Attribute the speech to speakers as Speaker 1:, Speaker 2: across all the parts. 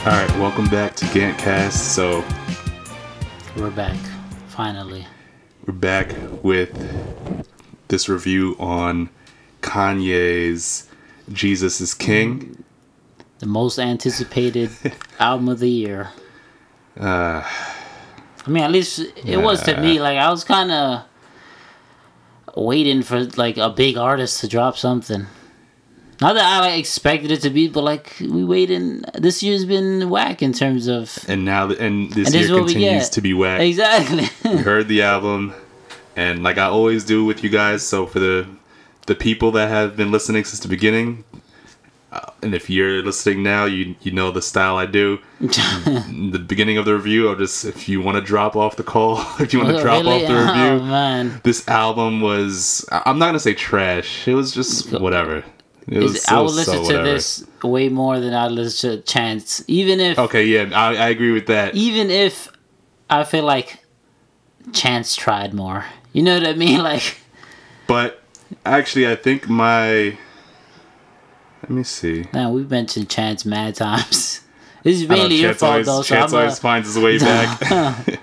Speaker 1: All right, welcome back to Gantcast. So
Speaker 2: We're back, finally.
Speaker 1: we're back with this review on Kanye's Jesus is King.
Speaker 2: The most anticipated album of the year. I mean, at least it was to me. Like, I was kind of waiting for, like, a big artist to drop something. Not that I expected it to be, but, like, we waiting. This year's been whack in terms of...
Speaker 1: And this year continues to be whack.
Speaker 2: Exactly.
Speaker 1: We heard the album, and like I always do with you guys, so for the people that have been listening since the beginning, and if you're listening now, you know the style I do. The beginning of the review, if you want to drop off the call, if you want to drop off the review,
Speaker 2: man.
Speaker 1: This album was, I'm not going to say trash, it was just whatever.
Speaker 2: I would listen to this way more than I listen to Chance. Even if...
Speaker 1: Okay, yeah, I agree with that.
Speaker 2: Even if I feel like Chance tried more. You know what I mean? Like...
Speaker 1: But, actually, I think let me see.
Speaker 2: Man, we've mentioned Chance mad times. This is mainly your fault, though.
Speaker 1: Chance always finds his way back.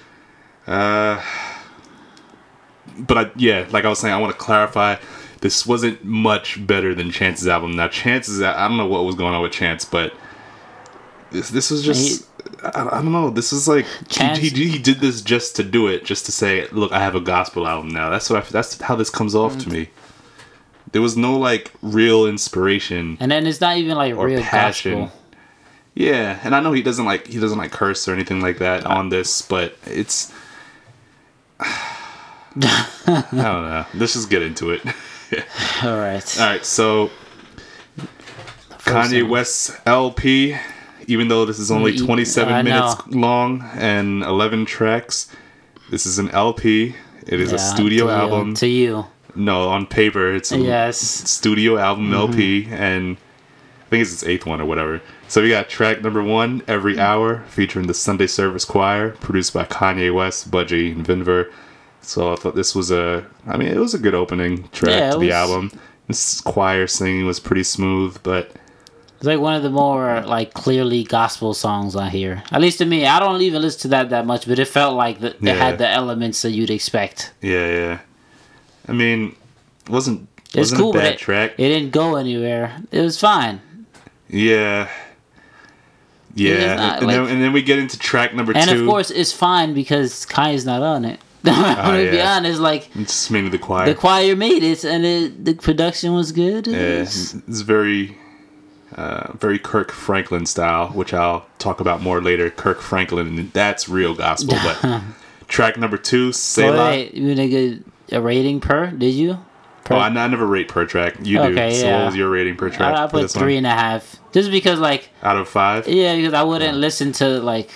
Speaker 1: But, like I was saying, I want to clarify... This wasn't much better than Chance's album. Now, Chance's... I don't know what was going on with Chance, but... This was just... I don't know. This is like... He did this just to do it. Just to say, look, I have a gospel album now. That's how this comes off to me. There was no, like, real inspiration.
Speaker 2: And then it's not even, like, real passion. Gospel.
Speaker 1: Yeah, and I know he doesn't like curse or anything like that on this, but it's... I don't know. Let's just get into it.
Speaker 2: All right,
Speaker 1: so Kanye West's LP, even though this is only 27 minutes long and 11 tracks, this is an LP. It is a studio album.
Speaker 2: To you.
Speaker 1: No, on paper, it's a studio album LP, and I think it's its 8th one or whatever. So we got track number 1, Every Hour, featuring the Sunday Service Choir, produced by Kanye West, Budgie, and Vinver. So I thought this was it was a good opening track to the album. This choir singing was pretty smooth, but...
Speaker 2: It's like one of the more, like, clearly gospel songs on here. At least to me. I don't even listen to that much, but it felt like it had the elements that you'd expect.
Speaker 1: Yeah. I mean, it wasn't
Speaker 2: cool,
Speaker 1: a bad track.
Speaker 2: It didn't go anywhere. It was fine.
Speaker 1: Yeah. And then we get into track number 2.
Speaker 2: And of course, it's fine because Kanye's not on it. I'm gonna be honest, like...
Speaker 1: It's mainly the choir.
Speaker 2: The choir made it, and the production was good.
Speaker 1: It's very... very Kirk Franklin style, which I'll talk about more later. Kirk Franklin, that's real gospel. But track number 2, Selah.
Speaker 2: Wait, you gonna get a rating per? Did you?
Speaker 1: I never rate per track. You do. So what was your rating per track?
Speaker 2: I put 3.5, just because, like,
Speaker 1: out of 5.
Speaker 2: Yeah, because I wouldn't listen to, like,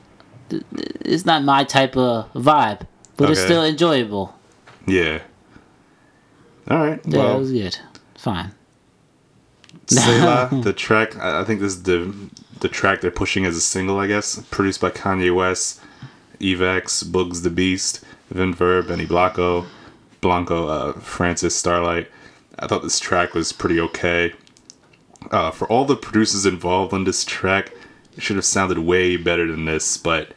Speaker 2: it's not my type of vibe, but it's still enjoyable.
Speaker 1: Yeah. All right.
Speaker 2: Yeah, it was good. Fine.
Speaker 1: Selah, the track, I think this is the track they're pushing as a single, I guess. Produced by Kanye West, Evex, Bugs the Beast, Vinver, Benny Blanco, Francis Starlight. I thought this track was pretty okay. For all the producers involved on this track, it should have sounded way better than this, but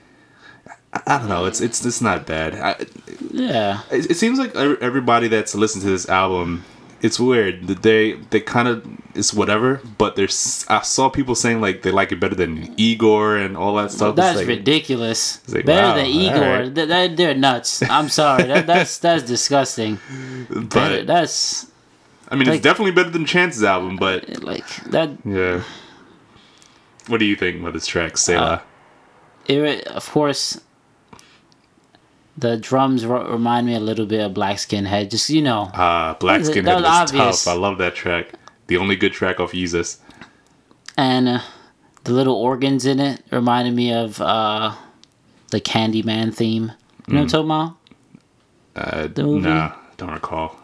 Speaker 1: I don't know. It's not bad. It seems like everybody that's listened to this album, it's weird that they kind of, it's whatever, but I saw people saying like they like it better than Igor and all that stuff.
Speaker 2: That's
Speaker 1: like,
Speaker 2: ridiculous.
Speaker 1: Like,
Speaker 2: better than Igor. Right. They're nuts. I'm sorry. That's disgusting.
Speaker 1: But
Speaker 2: that's...
Speaker 1: I mean, it's definitely better than Chance's album, but...
Speaker 2: Like, that...
Speaker 1: Yeah. What do you think about this track, Selah?
Speaker 2: Of course... The drums remind me a little bit of Black Skinhead. Just, you know.
Speaker 1: Black Skinhead was tough. I love that track. The only good track off Yeezus.
Speaker 2: And the little organs in it reminded me of the Candyman theme. You know what I'm talking about?
Speaker 1: Nah, don't recall.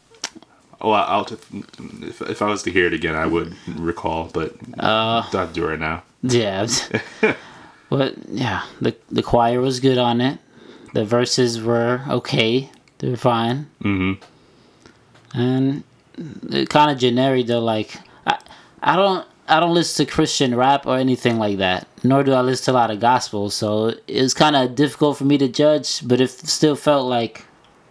Speaker 1: Oh, if I was to hear it again, I would recall, but don't do it right now.
Speaker 2: Yeah. But, yeah, the choir was good on it. The verses were okay. They were fine. Mm-hmm. And kind of generic, though. Like, I I don't listen to Christian rap or anything like that, nor do I listen to a lot of gospel. So it's kind of difficult for me to judge, but it still felt like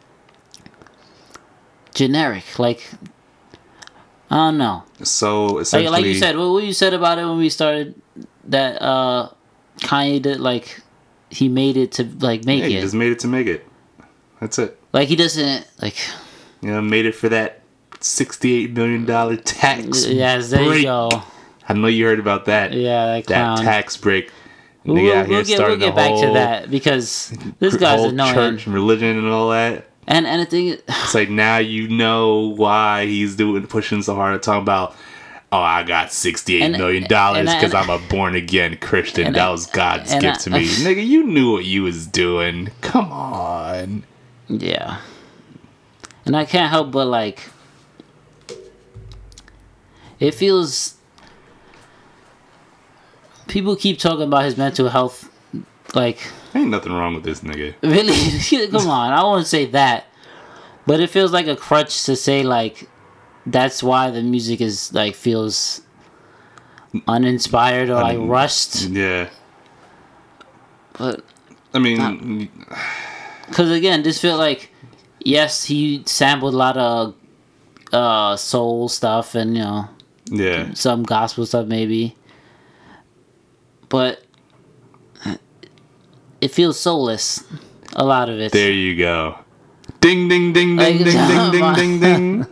Speaker 2: generic. Like, I don't know.
Speaker 1: So essentially,
Speaker 2: like you said, what you said about it when we started, that Kanye did, like, he made it to like make it.
Speaker 1: He just made it to make it. That's it.
Speaker 2: Like, he doesn't like.
Speaker 1: Made it for that $68 million tax.
Speaker 2: Yes, there
Speaker 1: break.
Speaker 2: you go.
Speaker 1: I know you heard about that.
Speaker 2: Yeah,
Speaker 1: that tax break.
Speaker 2: We'll get back to that, because this guy's
Speaker 1: whole
Speaker 2: annoying.
Speaker 1: Church and religion and all that.
Speaker 2: And the thing is,
Speaker 1: it's like, now you know why he's pushing so hard to talk about, oh, I got $68 million because I'm a born again Christian. That was God's gift to me. Nigga, you knew what you was doing. Come on.
Speaker 2: Yeah. And I can't help but, like, it feels, people keep talking about his mental health, like,
Speaker 1: ain't nothing wrong with this nigga.
Speaker 2: Really? Come on, I won't say that, but it feels like a crutch to say, like, that's why the music is, like, feels uninspired or like rushed.
Speaker 1: Yeah.
Speaker 2: But
Speaker 1: I mean,
Speaker 2: because again, this feel like, yes, he sampled a lot of soul stuff and, you know,
Speaker 1: yeah,
Speaker 2: some gospel stuff maybe, but it feels soulless, a lot of it.
Speaker 1: There you go. Ding ding ding ding ding ding ding ding ding.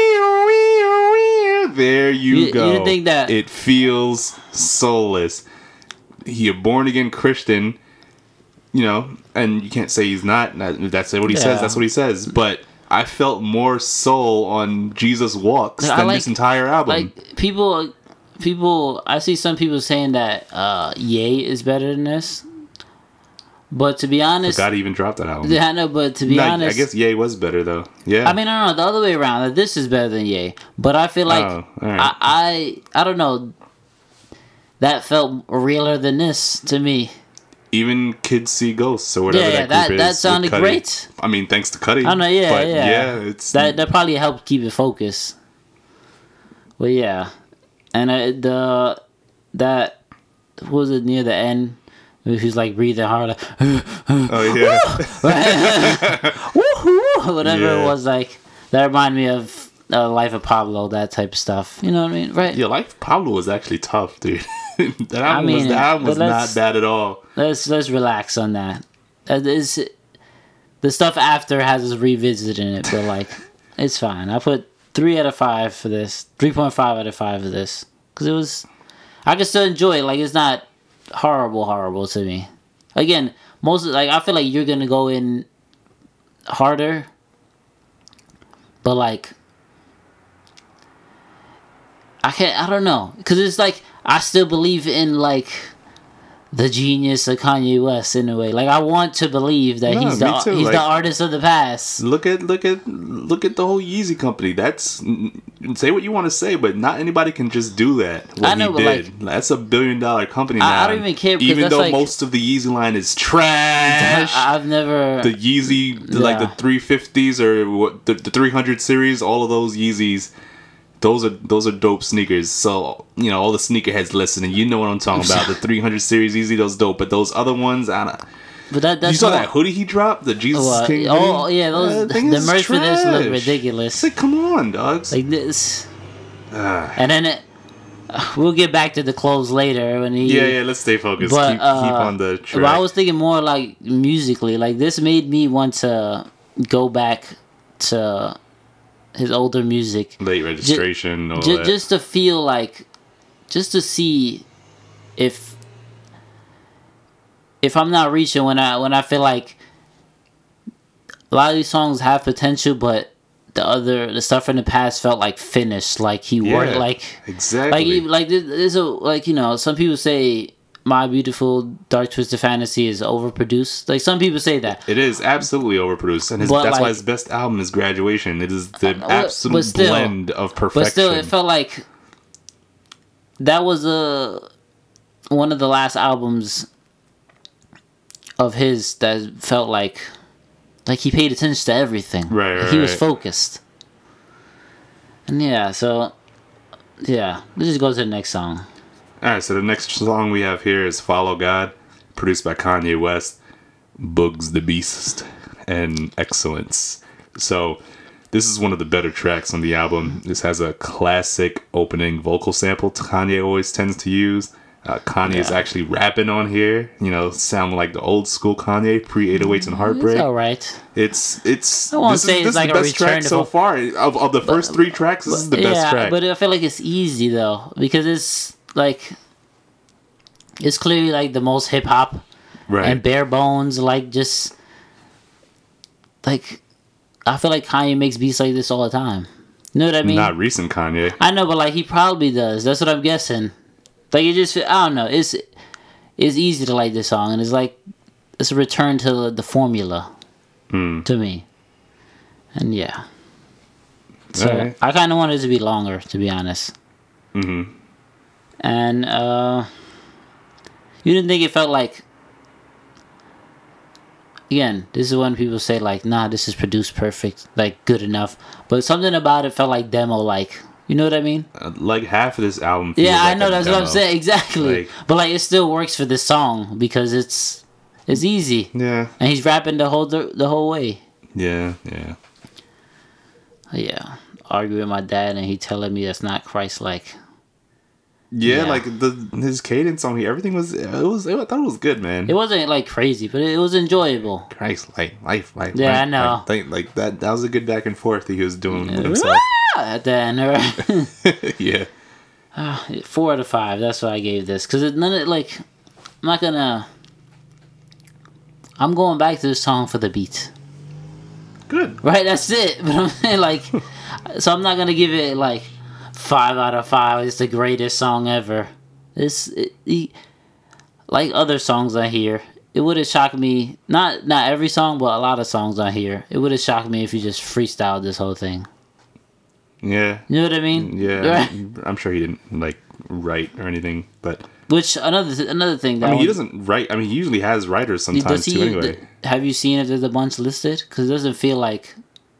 Speaker 1: There you go.
Speaker 2: You think that
Speaker 1: it feels soulless? He a born again Christian, you know, and you can't say he's not. That's what he says. That's what he says. But I felt more soul on Jesus Walks than this entire album.
Speaker 2: Like, people, I see some people saying that Ye is better than this. But to be honest,
Speaker 1: God even dropped that album.
Speaker 2: Yeah, I know, but to be honest,
Speaker 1: I guess Ye was better though. Yeah.
Speaker 2: I mean, I don't know, the other way around. That this is better than Ye. But I feel like I don't know. That felt realer than this to me.
Speaker 1: Even Kids See Ghosts or whatever that group is.
Speaker 2: That sounded great.
Speaker 1: I mean, thanks to Cudi.
Speaker 2: I know, yeah.
Speaker 1: It's
Speaker 2: that probably helped keep it focused. Well, yeah, and that was it near the end. Who's like breathing hard,
Speaker 1: oh yeah,
Speaker 2: whatever it was, like that reminded me of Life of Pablo, that type of stuff. You know what I mean, right?
Speaker 1: Yeah, Life of Pablo was actually tough, dude. The album was not bad at all.
Speaker 2: Let's relax on that. The stuff after has us revisiting it, but like it's fine. I put 3 out of 5 for this, 3.5 out of 5 for this, because it was, I can still enjoy it. Like, it's not horrible to me. Again, I feel like you're gonna go in harder, but like I don't know, because it's like I still believe in like the genius of Kanye West in a way. Like, I want to believe that he's the artist of the past.
Speaker 1: Look at the whole Yeezy company. That's, say what you want to say, but not anybody can just do that.
Speaker 2: I know, but like,
Speaker 1: that's $1 billion company now.
Speaker 2: I don't even care, because
Speaker 1: even
Speaker 2: that's
Speaker 1: though
Speaker 2: like,
Speaker 1: most of the Yeezy line is trash.
Speaker 2: I've never
Speaker 1: the Yeezy like the 350s or what the 300 series. All of those Yeezys. Those are dope sneakers. So, you know, all the sneakerheads listening, you know what I'm talking about. The 300 series Yeezy, those dope. But those other ones, I don't.
Speaker 2: But that's
Speaker 1: you saw that hoodie he dropped, the Jesus King hoodie?
Speaker 2: Oh yeah, the merch for this look ridiculous.
Speaker 1: It's like, come on, dogs.
Speaker 2: Like this, and then we'll get back to the clothes later when he.
Speaker 1: Yeah. Let's stay focused. But, keep on the track.
Speaker 2: But I was thinking more like musically. Like, this made me want to go back to his older music,
Speaker 1: Late Registration,
Speaker 2: just to feel like, just to see if I'm not reaching when I feel like a lot of these songs have potential, but the stuff from the past felt like finished, like he worked, like
Speaker 1: exactly,
Speaker 2: like there's a, like, you know, some people say My Beautiful Dark Twisted Fantasy is overproduced. Like, some people say that.
Speaker 1: It is absolutely overproduced, and that's why his best album is Graduation. It is the absolute blend of perfection.
Speaker 2: But still, it felt like that was one of the last albums of his that felt like he paid attention to everything.
Speaker 1: Right.
Speaker 2: He was focused. And yeah, so Yeah, let's just go to the next song.
Speaker 1: All right, so the next song we have here is "Follow God," produced by Kanye West, Bugs the Beast, and Excellence. So this is one of the better tracks on the album. This has a classic opening vocal sample Kanye always tends to use. Kanye is actually rapping on here, sounding like the old school Kanye, pre-808s and Heartbreak.
Speaker 2: It's alright.
Speaker 1: It's
Speaker 2: I won't
Speaker 1: this
Speaker 2: say
Speaker 1: is
Speaker 2: it's like
Speaker 1: the
Speaker 2: a
Speaker 1: best track
Speaker 2: return to
Speaker 1: so far. Of the first three tracks, this is the best track.
Speaker 2: But I feel like it's easy though, because it's like, it's clearly like the most hip hop and bare bones, like just like, I feel like Kanye makes beats like this all the time. You know what I mean?
Speaker 1: Not recent Kanye.
Speaker 2: I know, but like he probably does. That's what I'm guessing. Like it just, I don't know. It's easy to like this song, and it's like it's a return to the formula to me. And yeah, so
Speaker 1: right.
Speaker 2: I kind of wanted it to be longer, to be honest.
Speaker 1: Mm-hmm.
Speaker 2: And you didn't think it felt like. Again, this is when people say like, "Nah, this is produced perfect, like good enough," but something about it felt like demo, like. You know what I mean?
Speaker 1: Like half of this album. Feels
Speaker 2: Yeah,
Speaker 1: like
Speaker 2: I know. That's
Speaker 1: demo.
Speaker 2: what I'm saying. Exactly.
Speaker 1: Like,
Speaker 2: but like, it still works for this song because it's easy.
Speaker 1: Yeah.
Speaker 2: And he's rapping the whole way.
Speaker 1: Yeah.
Speaker 2: Yeah. Argue with my dad, and he telling me that's not Christ-like.
Speaker 1: Yeah, like his cadence on here, everything was. I thought it was good, man.
Speaker 2: It wasn't like crazy, but it was enjoyable.
Speaker 1: Christ, like life.
Speaker 2: Yeah, I know.
Speaker 1: Like that. That was a good back and forth that he was doing with himself.
Speaker 2: At the end, right?
Speaker 1: Yeah.
Speaker 2: 4 out of 5. That's what I gave this, because none of like, I'm not gonna. I'm going back to this song for the beat.
Speaker 1: Good.
Speaker 2: Right, that's it. But I'm saying like, so I'm not gonna give it like 5 out of 5. It's the greatest song ever. Like other songs I hear, it would have shocked me. Not every song, but a lot of songs I hear. It would have shocked me if you just freestyled this whole thing.
Speaker 1: Yeah.
Speaker 2: You know what I mean?
Speaker 1: Yeah.
Speaker 2: Right?
Speaker 1: I'm sure he didn't like write or anything, but.
Speaker 2: Which another thing.
Speaker 1: That he doesn't write. I mean, he usually has writers sometimes too. Anyway,
Speaker 2: have you seen if there's a bunch listed? Because it doesn't feel like.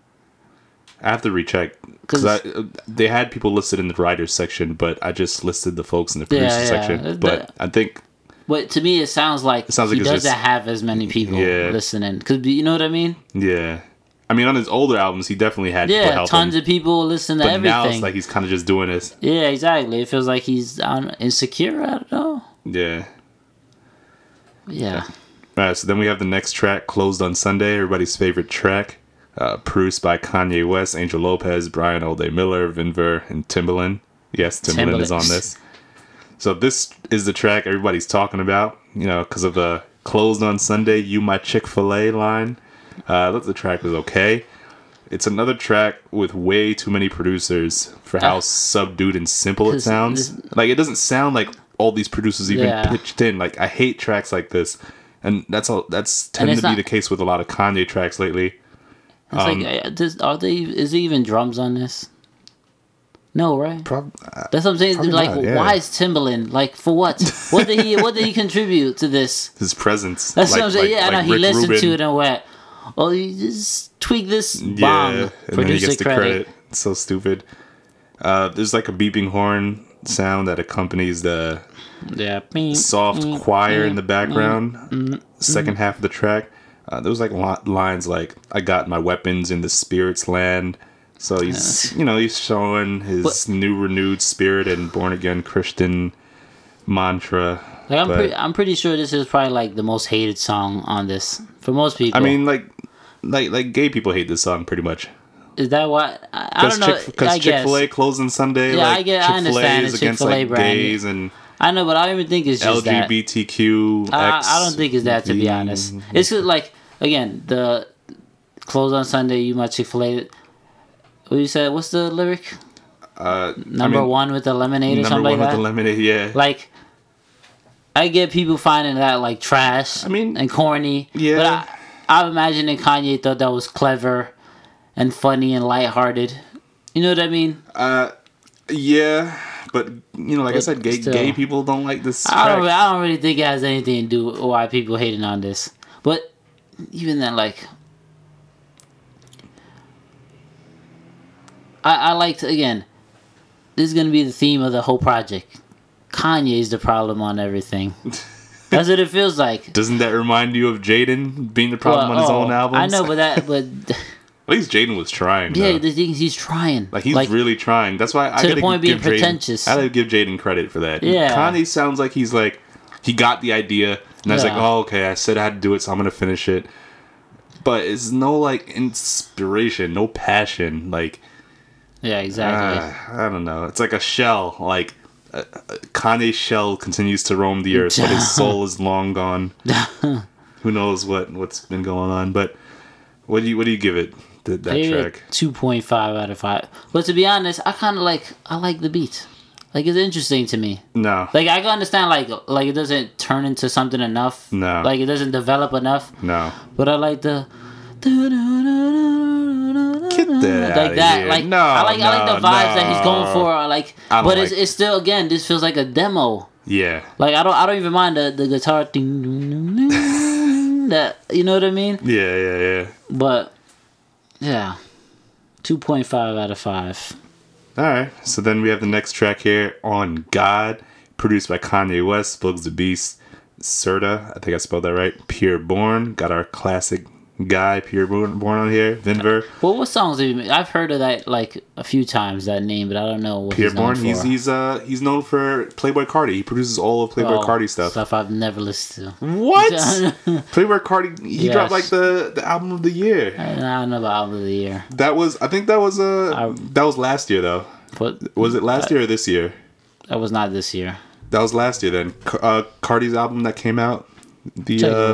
Speaker 1: I have to recheck because they had people listed in the writers section, but I just listed the folks in the producer section. But I think.
Speaker 2: But to me, it sounds like he doesn't have as many people listening. Because you know what I mean?
Speaker 1: Yeah. I mean, on his older albums, he definitely had people help
Speaker 2: tons of people listen to everything. But now
Speaker 1: it's like he's kind of just doing this.
Speaker 2: Yeah, exactly. It feels like he's insecure. I don't know.
Speaker 1: Yeah.
Speaker 2: Yeah.
Speaker 1: All right, so then we have the next track, Closed on Sunday, everybody's favorite track. Produced by Kanye West, Angel Lopez, Brian O'Day Miller, Vinver, and Timbaland. Yes, Timbaland is on this. So this is the track everybody's talking about, because of the Closed on Sunday, You My Chick-fil-A line. I thought the track was okay. It's another track with way too many producers for how subdued and simple it sounds. Like, it doesn't sound like all these producers even pitched in. Like, I hate tracks like this. And that's tended to be the case with a lot of Kanye tracks lately.
Speaker 2: Is there even drums on this? No, right? That's what I'm saying. Like, why is Timbaland? Like, for what? What did he contribute to this?
Speaker 1: His presence.
Speaker 2: That's what I'm saying. I know he listened to it and went, "Oh, you just tweak this bomb."
Speaker 1: Yeah, and then he gets the credit. It's so stupid. There's like a beeping horn sound that accompanies the soft choir in the background. Second half of the track. There was like lines like, "I got my weapons in the spirit's land." So he's, he's showing his new renewed spirit and born again Christian mantra.
Speaker 2: Like I'm pretty sure this is probably like the most hated song on this for most people.
Speaker 1: I mean, like gay people hate this song pretty much.
Speaker 2: Is that what? I don't know.
Speaker 1: Because Chick-fil-A closed on Sunday.
Speaker 2: Yeah,
Speaker 1: like,
Speaker 2: I understand. It's against like
Speaker 1: gays and.
Speaker 2: I know, but I don't even think it's just
Speaker 1: LGBTQ.
Speaker 2: I don't think it's that, to be honest. It's just like, again, the closed on Sunday, You My Chick-fil-A. What you said? What's the lyric? Number one with the lemonade or something like that?
Speaker 1: Number one with the lemonade, yeah.
Speaker 2: Like, I get people finding that like trash and corny.
Speaker 1: Yeah.
Speaker 2: But I'm imagining Kanye thought that was clever and funny and lighthearted. You know what I mean?
Speaker 1: Yeah. But, like I said, gay people don't like this track.
Speaker 2: I don't really think it has anything to do with why people hating on this. But even then, like, I liked, again, this is gonna be the theme of the whole project. Kanye's the problem on everything. That's what it feels like.
Speaker 1: Doesn't that remind you of Jaden being the problem on his own albums?
Speaker 2: I know, but
Speaker 1: at least Jaden was trying.
Speaker 2: Yeah,
Speaker 1: though.
Speaker 2: the thing is, he's trying.
Speaker 1: Like he's really trying. That's why I
Speaker 2: to the point of being pretentious.
Speaker 1: I gotta give Jaden credit for that.
Speaker 2: Yeah,
Speaker 1: Kanye sounds like he's like he got the idea, and I was like, oh okay, I said I had to do it, so I'm gonna finish it. But it's no like inspiration, no passion. Like,
Speaker 2: yeah, exactly.
Speaker 1: I don't know. It's like a shell. Like Kanye's shell continues to roam the earth, but his soul is long gone. Who knows what's been going on? But what do you give it? That track
Speaker 2: 2.5 out of 5. But to be honest, I like the beat. Like it's interesting to me.
Speaker 1: No.
Speaker 2: Like I can understand like it doesn't turn into something enough.
Speaker 1: No.
Speaker 2: Like it doesn't develop enough.
Speaker 1: No.
Speaker 2: But I like the
Speaker 1: get that
Speaker 2: like that.
Speaker 1: here.
Speaker 2: Like
Speaker 1: no,
Speaker 2: I like the vibes that he's going for. Like but it's still again this feels like a demo.
Speaker 1: Yeah.
Speaker 2: Like I don't even mind the guitar that you know what I mean?
Speaker 1: Yeah.
Speaker 2: But yeah, 2.5 out of 5.
Speaker 1: All right, so then we have the next track here, On God, produced by Kanye West, Bugs the Beast, Serta, I think I spelled that right, Pure Born, got our classic guy, Pure Born on here, Vinver.
Speaker 2: Well, what songs have you made? I've heard of that like a few times, that name, but I don't know what
Speaker 1: Pure
Speaker 2: he's known
Speaker 1: Born,
Speaker 2: for.
Speaker 1: he's known for Playboi Carti. He produces all of Playboi Carti stuff.
Speaker 2: Stuff I've never listened to.
Speaker 1: What? Playboi Carti, he dropped like the album of the year.
Speaker 2: I don't know about album of the year.
Speaker 1: That was last year though. Was it last year or this year?
Speaker 2: That was not this year.
Speaker 1: That was last year then. Carti's album that came out, the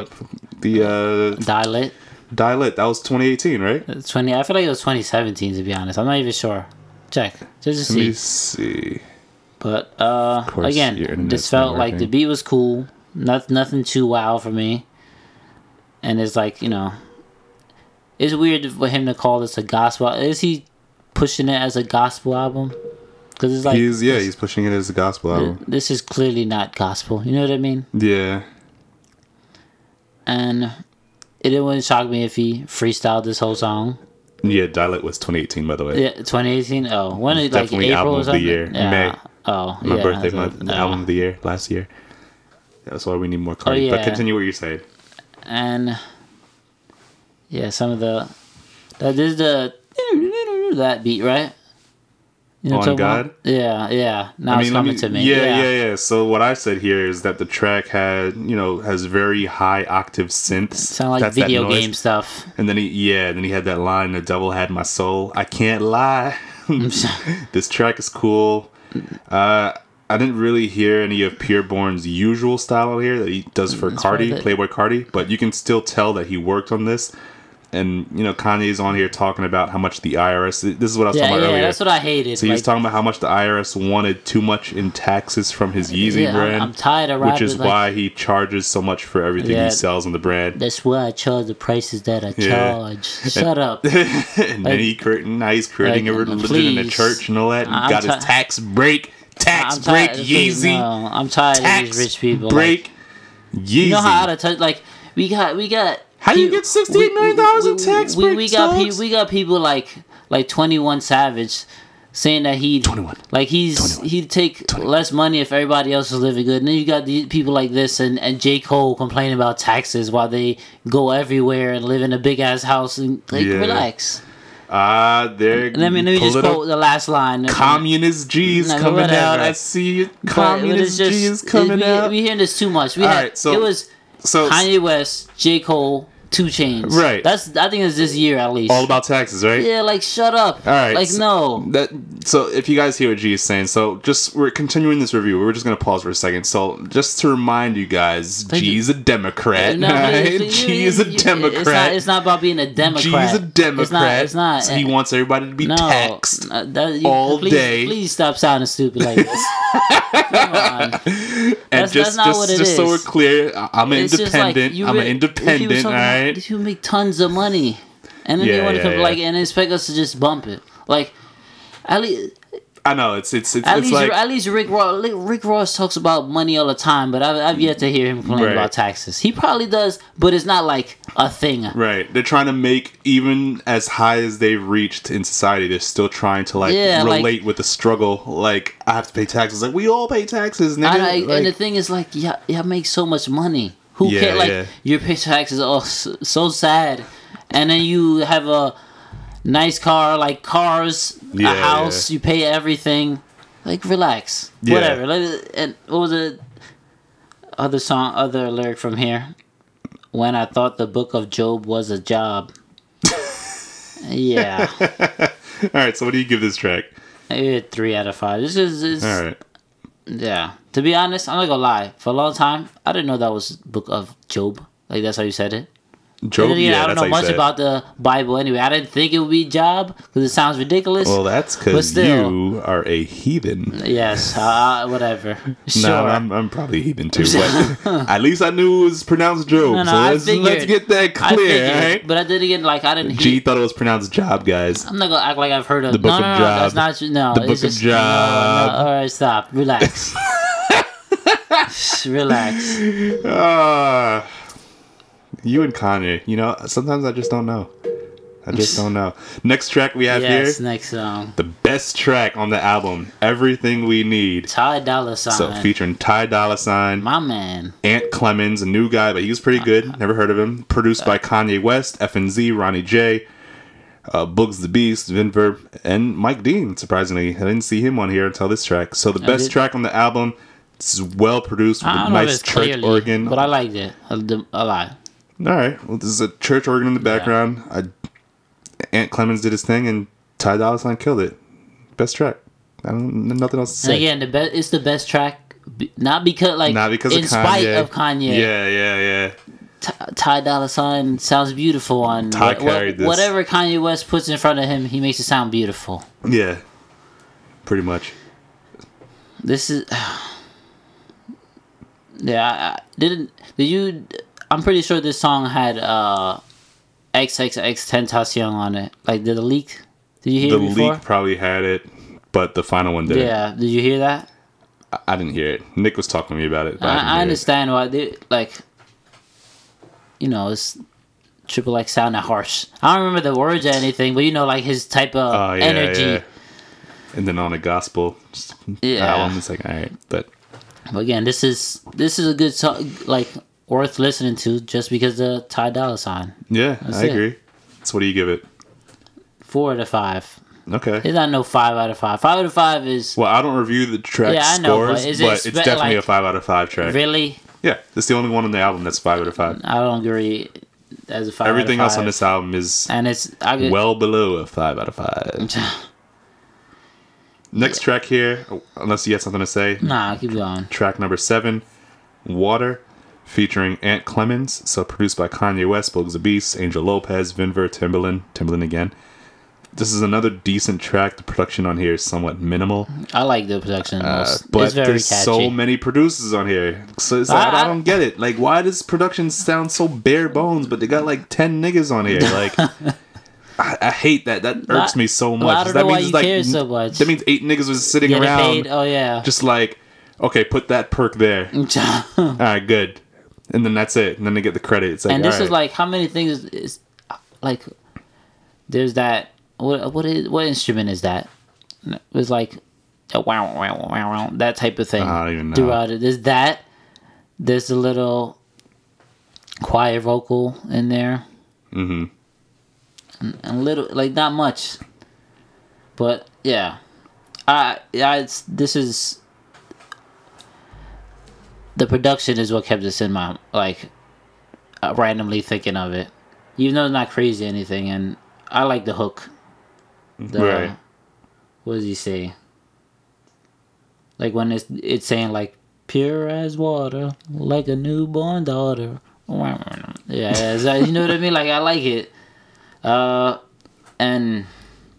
Speaker 2: Dilate.
Speaker 1: That was 2018, right?
Speaker 2: I feel like it was 2017 to be honest. I'm not even sure. Check just to see.
Speaker 1: Let me see.
Speaker 2: But again, this felt like the beat was cool. Nothing too wow for me. And it's like, you know, it's weird for him to call this a gospel. Is he pushing it as a gospel album? Because it's like
Speaker 1: he's pushing it as a gospel album.
Speaker 2: This is clearly not gospel. You know what I mean?
Speaker 1: Yeah.
Speaker 2: And it wouldn't shock me if he freestyled this whole song.
Speaker 1: Yeah, Dilate was 2018, by the way.
Speaker 2: Yeah, 2018. Oh, when is like
Speaker 1: definitely
Speaker 2: April
Speaker 1: album
Speaker 2: or
Speaker 1: of
Speaker 2: something?
Speaker 1: the year.
Speaker 2: Yeah.
Speaker 1: May.
Speaker 2: Oh,
Speaker 1: my birthday month. The album of the year last year. That's why we need more Carti.
Speaker 2: Yeah.
Speaker 1: But continue what you're saying.
Speaker 2: And yeah, some of the this is that beat, right? You know
Speaker 1: On God?
Speaker 2: Yeah. Now it's coming to me.
Speaker 1: Yeah. So what I said here is that the track has very high octave synths.
Speaker 2: Sound like video game stuff.
Speaker 1: And then he had that line, "The devil had my soul. I can't lie." This track is cool. I didn't really hear any of Pure Born's usual style here that he does for Playboi Carti, but you can still tell that he worked on this. And, Kanye's on here talking about how much the IRS... This is what I was talking about earlier.
Speaker 2: Yeah, that's what I hated.
Speaker 1: So he was talking about how much the IRS wanted too much in taxes from his Yeezy brand.
Speaker 2: I'm tired of
Speaker 1: which is why he charges so much for everything he sells on the brand.
Speaker 2: That's why I charge the prices that I charge. Shut up.
Speaker 1: And then he's creating a religion in a church and all that. And got his tax break. Yeezy.
Speaker 2: No, I'm tired of these rich people.
Speaker 1: Break Yeezy.
Speaker 2: You know how out of touch... Like, we got...
Speaker 1: How do you get $68 million in tax breaks?
Speaker 2: We got people like 21 Savage saying that he'd take less money if everybody else was living good. And then you got these people like this and J. Cole complaining about taxes while they go everywhere and live in a big ass house and relax.
Speaker 1: Let me
Speaker 2: just quote the last line.
Speaker 1: Communist G's coming out. I see it. Communist G's coming out.
Speaker 2: We hearing this too much. It was Kanye West, J. Cole, 2 Chainz.
Speaker 1: Right.
Speaker 2: I think it's this year at least.
Speaker 1: All about taxes, right?
Speaker 2: Yeah, like shut up.
Speaker 1: All right.
Speaker 2: Like no.
Speaker 1: So if you guys hear what G is saying, we're continuing this review. We're just gonna pause for a second. So just to remind you guys, G's a Democrat. G is a Democrat.
Speaker 2: It's not about being a Democrat.
Speaker 1: G's a Democrat.
Speaker 2: It's not.
Speaker 1: So he wants everybody to be taxed all day.
Speaker 2: Please stop sounding stupid like this. Come on.
Speaker 1: And that's not what it is. Just so we're clear, I'm an independent. I'm an independent. All right.
Speaker 2: You make tons of money, and then they want to come and expect us to just bump it. Like, at least
Speaker 1: I know it's
Speaker 2: At least Rick Ross talks about money all the time, but I've yet to hear him complain about taxes. He probably does, but it's not like a thing.
Speaker 1: Right. They're trying to make, even as high as they've reached in society, they're still trying to relate with the struggle. Like, I have to pay taxes. Like, we all pay taxes, nigga.
Speaker 2: And the thing is, like, y'all make so much money. Who cares? Like, you pay taxes. Oh, so sad. And then you have a nice car, like cars, a house. You pay everything. Like, relax. Whatever. And what was the other lyric from here? When I thought the book of Job was a job. Yeah.
Speaker 1: All right. So, what do you give this track?
Speaker 2: I give it 3 out of 5. This is
Speaker 1: all right.
Speaker 2: Yeah. To be honest, I'm not gonna lie. For a long time, I didn't know that was book of Job. Like, that's how you said it.
Speaker 1: Job,
Speaker 2: I don't know much about the Bible anyway. I didn't think it would be Job because it sounds ridiculous.
Speaker 1: Well, that's because you are a heathen.
Speaker 2: Yes, whatever. Sure.
Speaker 1: No, I'm probably a heathen too. But at least I knew it was pronounced Job.
Speaker 2: No,
Speaker 1: so let's get that clear, right?
Speaker 2: But I didn't get I didn't.
Speaker 1: G thought it was pronounced Job, guys.
Speaker 2: I'm not gonna act like I've heard of
Speaker 1: the book of Job.
Speaker 2: That's not no.
Speaker 1: The book of Job.
Speaker 2: All right, stop. Relax. Relax.
Speaker 1: You and Kanye, sometimes I just don't know. Next track we have here.
Speaker 2: Next song.
Speaker 1: The best track on the album, Everything We Need.
Speaker 2: Ty Dolla $ign.
Speaker 1: So featuring Ty Dolla $ign.
Speaker 2: My man.
Speaker 1: Ant Clemens, a new guy, but he was pretty good. Never heard of him. Produced by Kanye West, FNZ, Ronnie J, Bugs the Beast, Vin Verb, and Mike Dean, surprisingly. I didn't see him on here until this track. So the best track on the album. It's well produced with a nice church organ.
Speaker 2: But I liked it a lot.
Speaker 1: All right. Well, this is a church organ in the background. Ant Clemens did his thing, and Ty Dolla $ign killed it. Best track. Nothing else to say.
Speaker 2: And again, it's the best track, not because in spite of Kanye.
Speaker 1: Yeah.
Speaker 2: Ty Dolla $ign sounds beautiful on whatever Kanye West puts in front of him. He makes it sound beautiful.
Speaker 1: Yeah, pretty much.
Speaker 2: This is. Yeah, did you? I'm pretty sure this song had XXXTentacion on it. Like, did the leak? Did you hear it before?
Speaker 1: The leak probably had it, but the final one didn't.
Speaker 2: Yeah, did you hear that?
Speaker 1: I didn't hear it. Nick was talking to me about it. But
Speaker 2: I understand why they it's Triple X sounded harsh. I don't remember the words or anything, but like his type of energy. Yeah.
Speaker 1: And then on a gospel album, it's like, all right, but
Speaker 2: again, this is a good song, like, worth listening to just because of Ty Dolla $ign.
Speaker 1: Yeah, I agree. So what do you give it?
Speaker 2: 4 out of 5.
Speaker 1: Okay.
Speaker 2: It's not no 5 out of 5. 5 out of 5 is...
Speaker 1: Well, I don't review the track scores, but it's definitely a 5 out of 5 track.
Speaker 2: Really?
Speaker 1: Yeah, it's the only one on the album that's 5 out of 5.
Speaker 2: I don't agree as a 5
Speaker 1: Everything
Speaker 2: out of 5.
Speaker 1: else on this album is well below a 5 out of 5. Next track here, unless you have something to say.
Speaker 2: Nah, keep going.
Speaker 1: Track number 7, Water, featuring Ant Clemens. So produced by Kanye West, Bugs the Beast, Angel Lopez, Vinver, Timbaland again. This is another decent track. The production on here is somewhat minimal.
Speaker 2: I like the production most.
Speaker 1: But
Speaker 2: it's very
Speaker 1: there's
Speaker 2: catchy.
Speaker 1: so many producers on here. So it's like, I don't get it. Like, why does production sound so bare bones, but they got like 10 niggas on here? Like, I hate that. That irks me so much.
Speaker 2: Well, I don't know why you care so much.
Speaker 1: That means 8 niggas was sitting around.
Speaker 2: Paid. Oh, yeah.
Speaker 1: Just like, okay, put that perk there. All right, good. And then that's it. And then they get the credit. It's like,
Speaker 2: and this is like, how many things is like, there's that. What instrument is that? It was like a wow, that type of thing.
Speaker 1: I don't even know.
Speaker 2: Throughout it, there's that. There's a little choir vocal in there. Mm-hmm. And a little, like, not much. But yeah, this is the production is what kept us in my randomly thinking of it, even though it's not crazy or anything, and I like the hook.
Speaker 1: Right.
Speaker 2: What does he say? Like when it's saying like pure as water, like a newborn daughter. Yeah, you know what I mean? Like I like it. And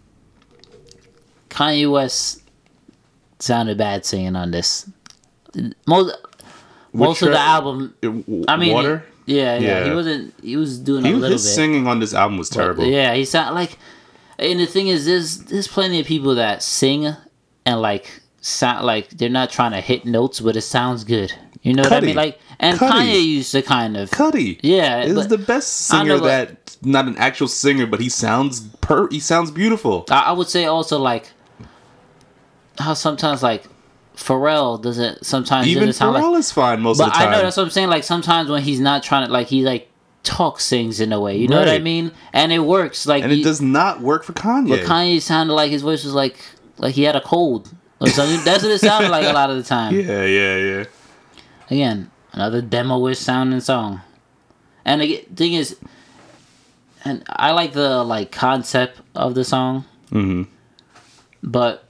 Speaker 2: Kanye West sounded bad singing on this. Most of the album. I mean,
Speaker 1: Water.
Speaker 2: Yeah. He was doing a little bit.
Speaker 1: His singing on this album was terrible.
Speaker 2: But, yeah, he sounded like. And the thing is, there's plenty of people that sing and like sound like they're not trying to hit notes, but it sounds good. You know what I mean? Like, and Kanye used to kind of
Speaker 1: Cudi.
Speaker 2: Yeah,
Speaker 1: is the best singer that not an actual singer, but he sounds beautiful.
Speaker 2: I would say also like how sometimes like Pharrell doesn't sometimes
Speaker 1: even
Speaker 2: sound
Speaker 1: Pharrell
Speaker 2: like,
Speaker 1: is fine most of the time.
Speaker 2: I know that's what I'm saying. Like sometimes when he's not trying to like he like sings in a way, you know what I mean? And it works. Like,
Speaker 1: and it does not work for Kanye.
Speaker 2: But Kanye sounded like his voice was like he had a cold or something. That's what it sounded like a lot of the time.
Speaker 1: Yeah.
Speaker 2: Again, another demo-ish sounding song. And the thing is, and I like the like concept of the song, but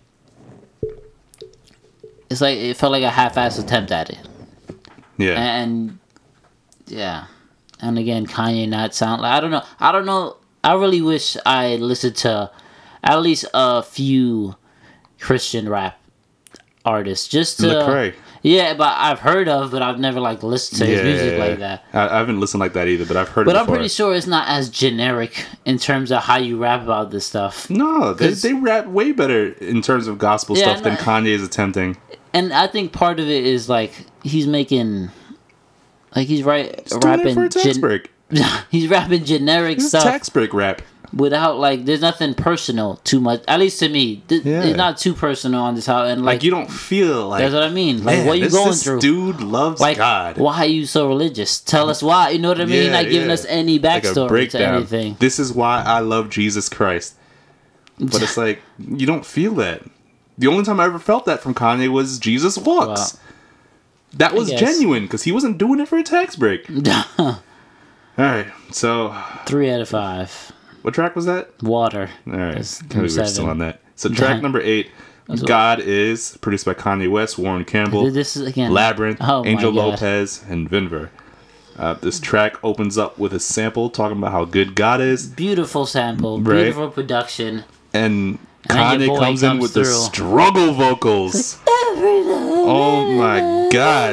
Speaker 2: it's like it felt like a half-assed attempt at it.
Speaker 1: Yeah.
Speaker 2: And yeah, and again, Kanye not sound like I don't know. I really wish I listened to at least a few Christian rap artists just to.
Speaker 1: Lecrae.
Speaker 2: Yeah, but I've heard of, but I've never like listened to his music like that.
Speaker 1: I haven't listened like that either, but I've heard.
Speaker 2: But
Speaker 1: it
Speaker 2: I'm pretty sure it's not as generic in terms of how you rap about this stuff.
Speaker 1: No, they rap way better in terms of gospel stuff than Kanye is attempting.
Speaker 2: And I think part of it is like he's making, like he's rapping
Speaker 1: for a tax break.
Speaker 2: He's rapping generic stuff.
Speaker 1: Tax break rap.
Speaker 2: Without like, there's nothing personal too much. At least to me, it's not too personal on this house. And like
Speaker 1: you don't feel like
Speaker 2: that's what I mean. Like what you going through?
Speaker 1: Dude loves
Speaker 2: like,
Speaker 1: God.
Speaker 2: Why are you so religious? Tell us why. You know what I mean? Like giving us any backstory to anything.
Speaker 1: This is why I love Jesus Christ. But it's like you don't feel that. The only time I ever felt that from Kanye was Jesus Walks. Wow. That was genuine because he wasn't doing it for a tax break. All right, so
Speaker 2: 3 out of 5.
Speaker 1: What track was that?
Speaker 2: Water.
Speaker 1: All right, we're still on that. So track number 8, God Is, produced by Kanye West, Warren Campbell,
Speaker 2: this is again
Speaker 1: Labyrinth, Angel Lopez, and Vinver. This track opens up with a sample talking about how good God is.
Speaker 2: Beautiful sample, beautiful production,
Speaker 1: and Kanye comes in with the struggle vocals. Oh my god,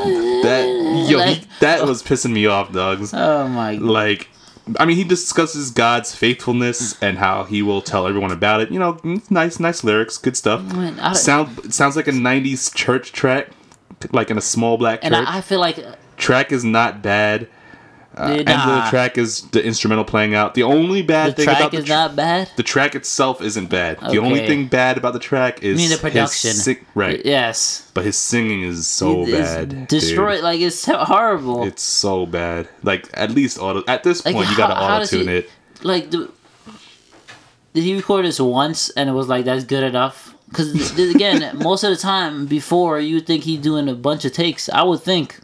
Speaker 1: that was pissing me off, dogs.
Speaker 2: Oh my!
Speaker 1: Like, I mean, he discusses God's faithfulness and how he will tell everyone about it. You know, nice lyrics, good stuff. Sounds like a '90s church track, like in a small black church.
Speaker 2: And I feel like
Speaker 1: track is not bad. End of the track is the instrumental playing out. The only bad thing about the track is
Speaker 2: not bad.
Speaker 1: The track itself isn't bad. Okay. The only thing bad about the track is
Speaker 2: the production.
Speaker 1: Right.
Speaker 2: Yes.
Speaker 1: But his singing is so bad.
Speaker 2: Destroyed. Like it's horrible.
Speaker 1: It's so bad. Like at least at this point you gotta auto tune it.
Speaker 2: Like did he record this once and it was like that's good enough? Because again, most of the time before you would think he's doing a bunch of takes. I would think.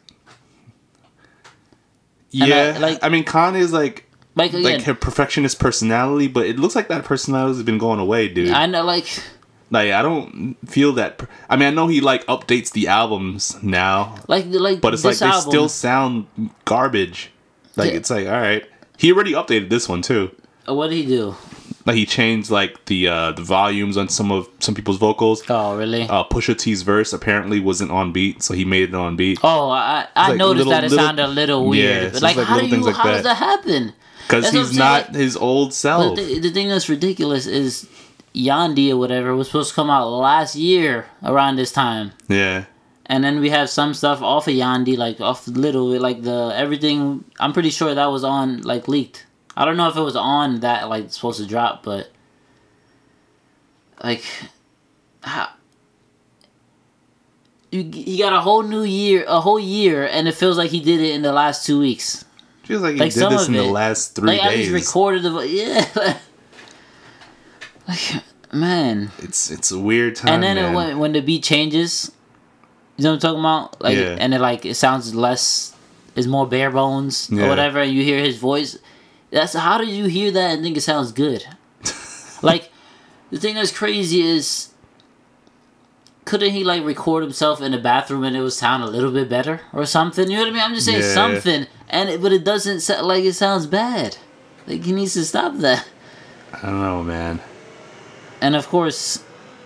Speaker 1: Yeah, I mean, Kanye's like her perfectionist personality, but it looks like that personality has been going away, dude.
Speaker 2: I know, like
Speaker 1: I don't feel that. I mean, I know he like updates the albums now, but it's like they still sound garbage. Like it's like, all right, he already updated this one too.
Speaker 2: What did he do?
Speaker 1: Like he changed like the volumes on some people's vocals.
Speaker 2: Oh, really?
Speaker 1: Pusha T's verse apparently wasn't on beat, so he made it on beat.
Speaker 2: Oh, I noticed that it sounded a little weird. Yeah, like how does that happen?
Speaker 1: Because he's not his old self.
Speaker 2: But the thing that's ridiculous is Yandhi or whatever was supposed to come out last year around this time.
Speaker 1: Yeah.
Speaker 2: And then we have some stuff off of Yandhi, like off like the everything. I'm pretty sure that was on like leaked. I don't know if it was on that like supposed to drop, but like you got a whole year, and it feels like he did it in the last 2 weeks.
Speaker 1: Feels like he did this in the last 3 days.
Speaker 2: Like I just recorded like man,
Speaker 1: it's a weird time.
Speaker 2: And then when the beat changes, you know what I'm talking about? Like and it sounds less, is more bare bones or whatever. And you hear his voice. How did you hear that and think it sounds good? Like, the thing that's crazy is, couldn't he like record himself in the bathroom and it would sound a little bit better or something? You know what I mean? I'm just saying something, but it doesn't sound like it sounds bad. Like he needs to stop that.
Speaker 1: I don't know, man.
Speaker 2: And of course,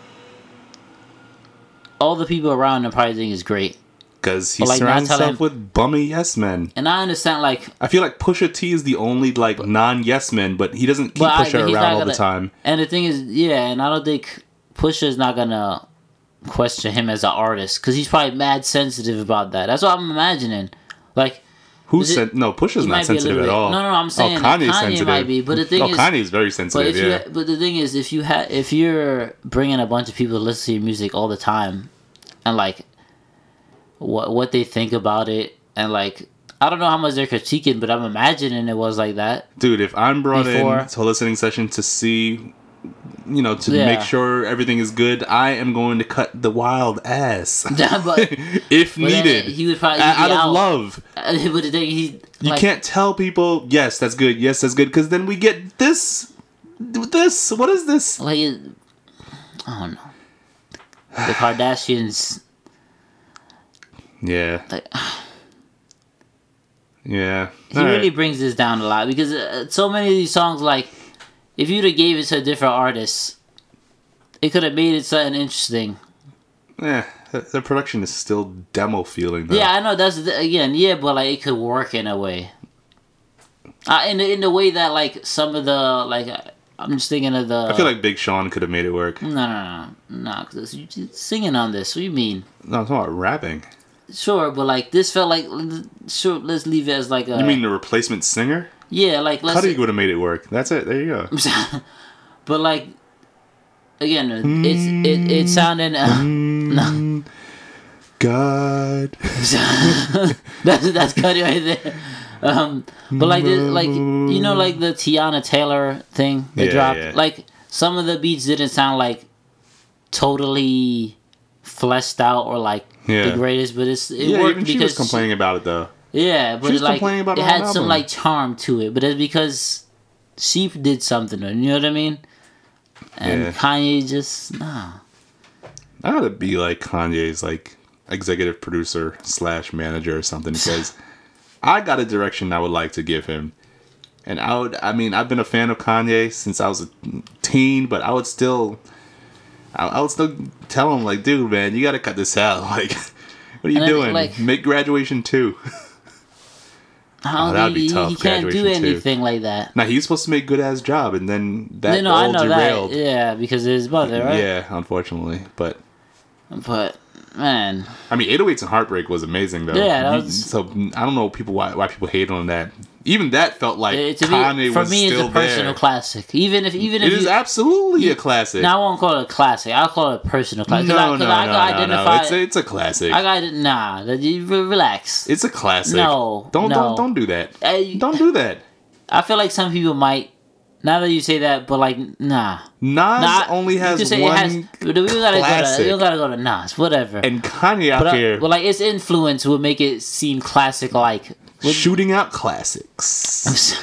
Speaker 2: all the people around him probably think it's great.
Speaker 1: Because he surrounds himself with bummy yes men.
Speaker 2: And I understand, like...
Speaker 1: I feel like Pusha T is the only, like, non-yes men, but he doesn't keep Pusha around all the time.
Speaker 2: And the thing is, and I don't think Pusha's not gonna question him as an artist because he's probably mad sensitive about that. That's what I'm imagining. Like,
Speaker 1: who said no? Pusha's not sensitive at all.
Speaker 2: No, I'm saying Kanye might be. But the thing is,
Speaker 1: Kanye's very sensitive.
Speaker 2: But the thing is, if you're bringing a bunch of people to listen to your music all the time, and like, what they think about it, and like, I don't know how much they're critiquing, but I'm imagining it was like that.
Speaker 1: Dude, if I'm brought in to a listening session to see, to make sure everything is good, I am going to cut the wild ass. If needed. He would probably out of love.
Speaker 2: But the thing,
Speaker 1: you can't tell people, yes, that's good, because then we get this. What is this?
Speaker 2: Like, I don't know. The Kardashians.
Speaker 1: Yeah.
Speaker 2: Like,
Speaker 1: yeah.
Speaker 2: He really brings this down a lot because so many of these songs, like, if you'd have gave it to a different artist, it could have made it something interesting.
Speaker 1: Yeah, the production is still demo feeling though.
Speaker 2: Yeah, I know but like it could work in a way. In the way that like some of the like I'm just thinking of the.
Speaker 1: I feel like Big Sean could have made it work.
Speaker 2: No, because you're singing on this. What do you mean?
Speaker 1: No, I'm talking about rapping.
Speaker 2: Sure, but like this felt like let's leave it as like a.
Speaker 1: You mean the replacement singer?
Speaker 2: Yeah, like
Speaker 1: Cudi would have made it work. That's it. There you go.
Speaker 2: But like, again, it sounded. No.
Speaker 1: God.
Speaker 2: that's Cudi right there. But like like the Tiana Taylor thing they dropped. Yeah. Like some of the beats didn't sound like totally fleshed out or like the greatest, but it worked because
Speaker 1: she was complaining about it though.
Speaker 2: Yeah, but
Speaker 1: like it
Speaker 2: had some like charm to it, but it's because she did something. You know what I mean? And Kanye just I
Speaker 1: gotta be like Kanye's like executive producer / manager or something because I got a direction I would like to give him, and I've been a fan of Kanye since I was a teen, but I would still tell him like, dude, man, you gotta cut this out. Like, what are you doing? Like, make Graduation 2.
Speaker 2: That'd be tough. He can't do anything like that.
Speaker 1: Now, he's supposed to make Good Ass Job, and then that all derailed.
Speaker 2: That. Yeah, because of his mother, right?
Speaker 1: Yeah, unfortunately. But
Speaker 2: man.
Speaker 1: I mean, 808s and Heartbreak was amazing, though.
Speaker 2: Yeah.
Speaker 1: So, I don't know why people hate on that. Even that felt like Kanye was still there. For me, it's a personal
Speaker 2: classic. Even if
Speaker 1: it is absolutely a classic.
Speaker 2: Now, I won't call it a classic. I'll call it a personal classic. No.
Speaker 1: It's a classic.
Speaker 2: Relax.
Speaker 1: It's a classic.
Speaker 2: No.
Speaker 1: Don't do that. Don't do that.
Speaker 2: I feel like some people might. Now that you say that, but like, nah.
Speaker 1: Nas only has one classic.
Speaker 2: We gotta go to Nas, whatever.
Speaker 1: And Kanye out here.
Speaker 2: But like, its influence would make it seem classic-like.
Speaker 1: Shooting out classics.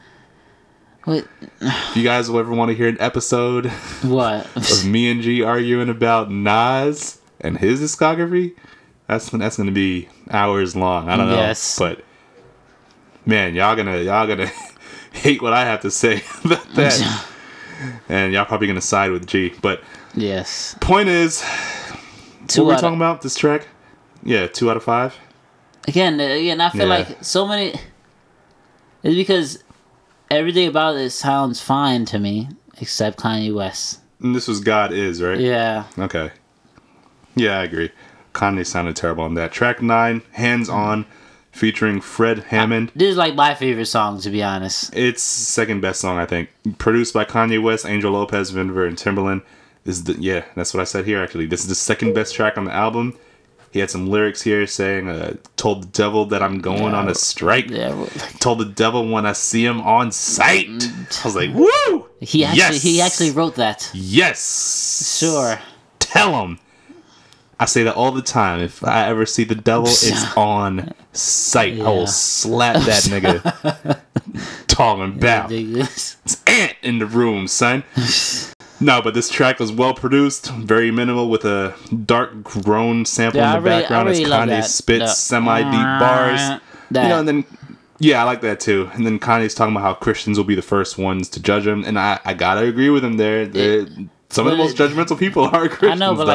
Speaker 2: What?
Speaker 1: If you guys will ever want to hear an episode of me and G arguing about Nas and his discography, that's gonna be hours long. I don't know.
Speaker 2: Yes.
Speaker 1: But man, y'all gonna hate what I have to say about that. And y'all probably gonna side with G. But
Speaker 2: yes.
Speaker 1: Point is, what were we talking about? This track? Yeah, 2 out of 5.
Speaker 2: Again, I feel like so many. It's because everything about it sounds fine to me, except Kanye West.
Speaker 1: And this was God Is, right?
Speaker 2: Yeah.
Speaker 1: Okay. Yeah, I agree. Kanye sounded terrible on that. Track 9, Hands On, featuring Fred Hammond.
Speaker 2: This is like my favorite song, to be honest.
Speaker 1: It's second best song, I think. Produced by Kanye West, Angel Lopez, Vinver, and Timbaland. That's what I said here, actually. This is the second best track on the album. He had some lyrics here saying, told the devil that I'm going on a strike. Yeah, told the devil when I see him on sight. I was like, woo!
Speaker 2: He actually wrote that.
Speaker 1: Yes!
Speaker 2: Sure.
Speaker 1: Tell him. I say that all the time. If I ever see the devil, it's on sight. Yeah. I will slap that nigga. Talking about. It's Ant in the room, son. No, but this track was well produced, very minimal, with a dark groan sample in the background as Kanye spits semi-deep bars. And then, I like that too. And then Kanye's talking about how Christians will be the first ones to judge him, and I gotta agree with him there. Some of the most judgmental people are Christians. I know, but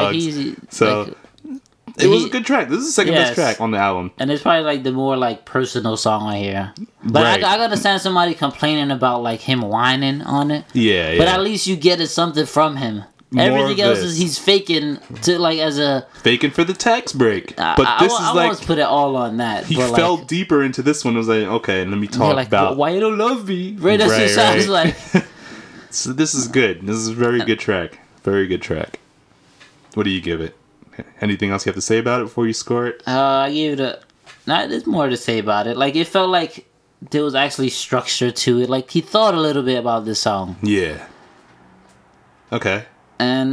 Speaker 1: it was a good track. This is the second best track on the album.
Speaker 2: And it's probably like the more like personal song I hear. But I gotta understand somebody complaining about like him whining on it.
Speaker 1: Yeah.
Speaker 2: But at least you get something from him. Everything else is he's faking to like as a
Speaker 1: faking for the tax break. But this is
Speaker 2: I
Speaker 1: like
Speaker 2: almost put it all on that.
Speaker 1: He
Speaker 2: but
Speaker 1: fell deeper into this one. It was like, okay, let me talk
Speaker 2: like,
Speaker 1: about
Speaker 2: why you don't love me. Right, that's what it sounds like.
Speaker 1: So this is good. This is a very good track. Very good track. What do you give it? Anything else you have to say about it before you score it?
Speaker 2: I gave it there's more to say about it. Like, it felt like there was actually structure to it. Like, he thought a little bit about this song.
Speaker 1: Yeah. Okay.
Speaker 2: And,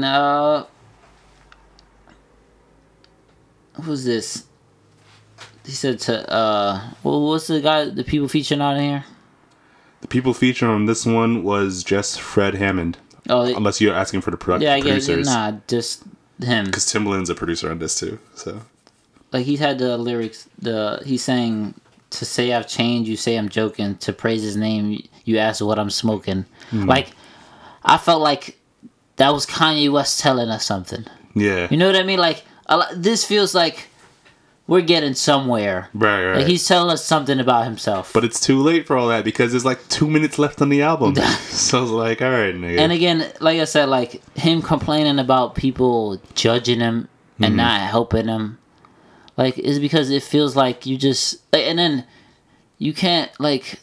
Speaker 2: who's this? He said what's the people featuring on here?
Speaker 1: The people featured on this one was just Fred Hammond.
Speaker 2: Oh,
Speaker 1: unless you're asking for the producers.
Speaker 2: Nah, just him.
Speaker 1: Because Timbaland's a producer on this too, so.
Speaker 2: Like, he had the lyrics, he's saying, to say I've changed, you say I'm joking. To praise his name, you ask what I'm smoking. Like, I felt like that was Kanye West telling us something.
Speaker 1: Yeah.
Speaker 2: You know what I mean? Like, this feels like we're getting somewhere.
Speaker 1: Right.
Speaker 2: Like, he's telling us something about himself.
Speaker 1: But it's too late for all that because there's like 2 minutes left on the album. So I was like, all right, nigga.
Speaker 2: And again, like I said, like, him complaining about people judging him and not helping him. Like, it's because it feels like you just... And then you can't, like...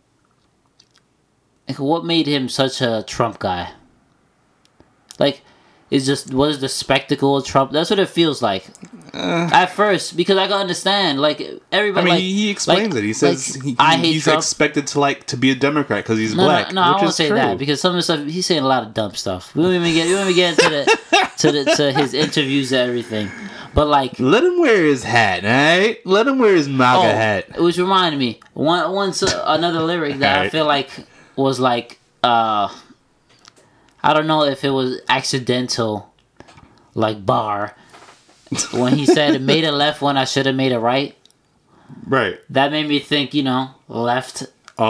Speaker 2: Like, what made him such a Trump guy? Like, was the spectacle of Trump? That's what it feels like. At first, because I can understand, like, everybody.
Speaker 1: I mean, he explains it. He says he's Trump. Expected to be a Democrat because he's black.
Speaker 2: No, I won't say that because some of the stuff he's saying a lot of dumb stuff. We won't even get into his interviews and everything. But like,
Speaker 1: let him wear his hat, alright? Let him wear his MAGA hat.
Speaker 2: Which reminded me, once another lyric that I feel like was like, I don't know if it was accidental, like bar. When he said, made a left when I should have made a right.
Speaker 1: Right.
Speaker 2: That made me think, left.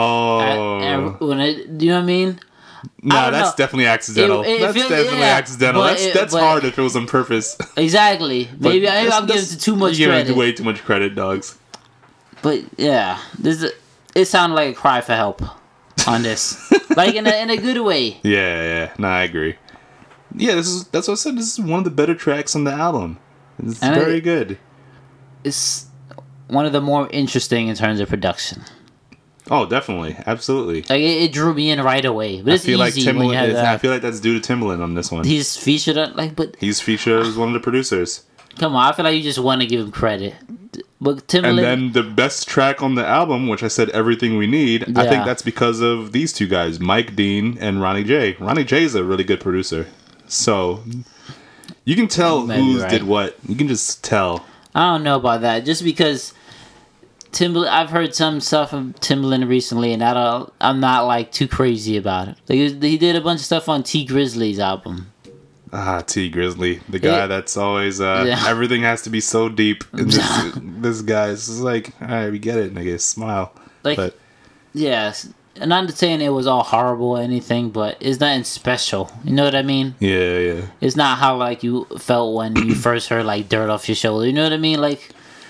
Speaker 1: Oh.
Speaker 2: You know what I mean?
Speaker 1: No, that's definitely accidental. That's definitely accidental. That's hard if it was on purpose.
Speaker 2: Exactly. Maybe I'm giving too much credit.
Speaker 1: You're giving way too much credit, dogs.
Speaker 2: But yeah, it sounded like a cry for help on this. Like in a good way.
Speaker 1: Yeah. No, I agree. Yeah, that's what I said. This is one of the better tracks on the album. It's very good.
Speaker 2: It's one of the more interesting in terms of production.
Speaker 1: Oh, definitely, absolutely.
Speaker 2: Like it drew me in right away. But it's easy when you have that.
Speaker 1: I feel like that's due to Timbaland on this one.
Speaker 2: He's featured
Speaker 1: he's featured as one of the producers.
Speaker 2: Come on, I feel like you just want to give him credit. But Timbaland,
Speaker 1: and then the best track on the album, which I said Everything We Need, I think that's because of these two guys, Mike Dean and Ronnie J. Ronnie J is a really good producer. So you can tell who did what. You can just tell.
Speaker 2: I don't know about that. Just because Timbaland, I've heard some stuff from Timbaland recently, and I'm not like too crazy about it. Like, he did a bunch of stuff on T Grizzly's album.
Speaker 1: T Grizzly, the guy that's always everything has to be so deep. And this guy's like, all right, we get it, nigga, smile.
Speaker 2: Like, but yes. And not saying it was all horrible or anything, but it's nothing special. You know what I mean?
Speaker 1: Yeah.
Speaker 2: It's not how like you felt when you first heard like Dirt Off Your Shoulder. You know what I mean? Like,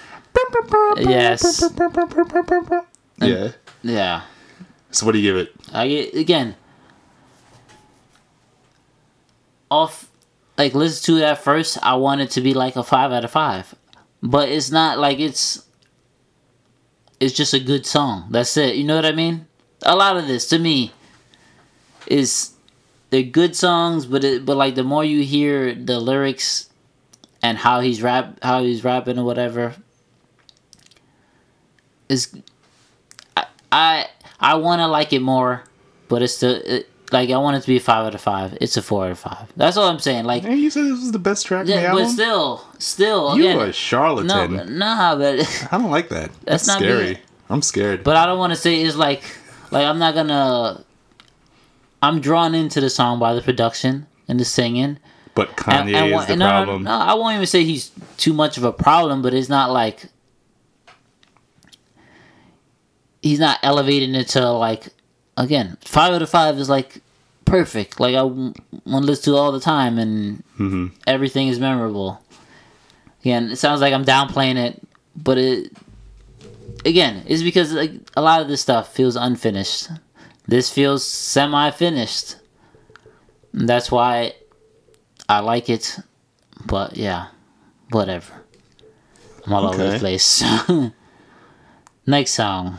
Speaker 2: yes. Yeah.
Speaker 1: So what do you give it?
Speaker 2: Again, listen to it at first, I want it to be like a 5 out of 5. But it's not like it's just a good song. That's it. You know what I mean? A lot of this, to me, they're good songs, but like the more you hear the lyrics and how he's rapping or whatever, I want to like it more, but it's still like I want it to be a 5 out of 5. It's a 4 out of 5. That's all I'm saying. Like,
Speaker 1: hey, you said this was the best track on the album,
Speaker 2: but still,
Speaker 1: you
Speaker 2: again,
Speaker 1: are a charlatan.
Speaker 2: Nah, but
Speaker 1: I don't like that. That's not scary. I'm scared.
Speaker 2: But I don't want to say it's like I'm not gonna. I'm drawn into the song by the production and the singing.
Speaker 1: But Kanye is the problem.
Speaker 2: No, I won't even say he's too much of a problem, but it's not like he's not elevating it to like, again, 5 out of 5 is like perfect. Like I want to listen to it all the time, and everything is memorable. Again, it sounds like I'm downplaying it, but it's because like a lot of this stuff feels unfinished. This feels semi-finished. And that's why I like it, but yeah, whatever. I'm all over the place. Next song.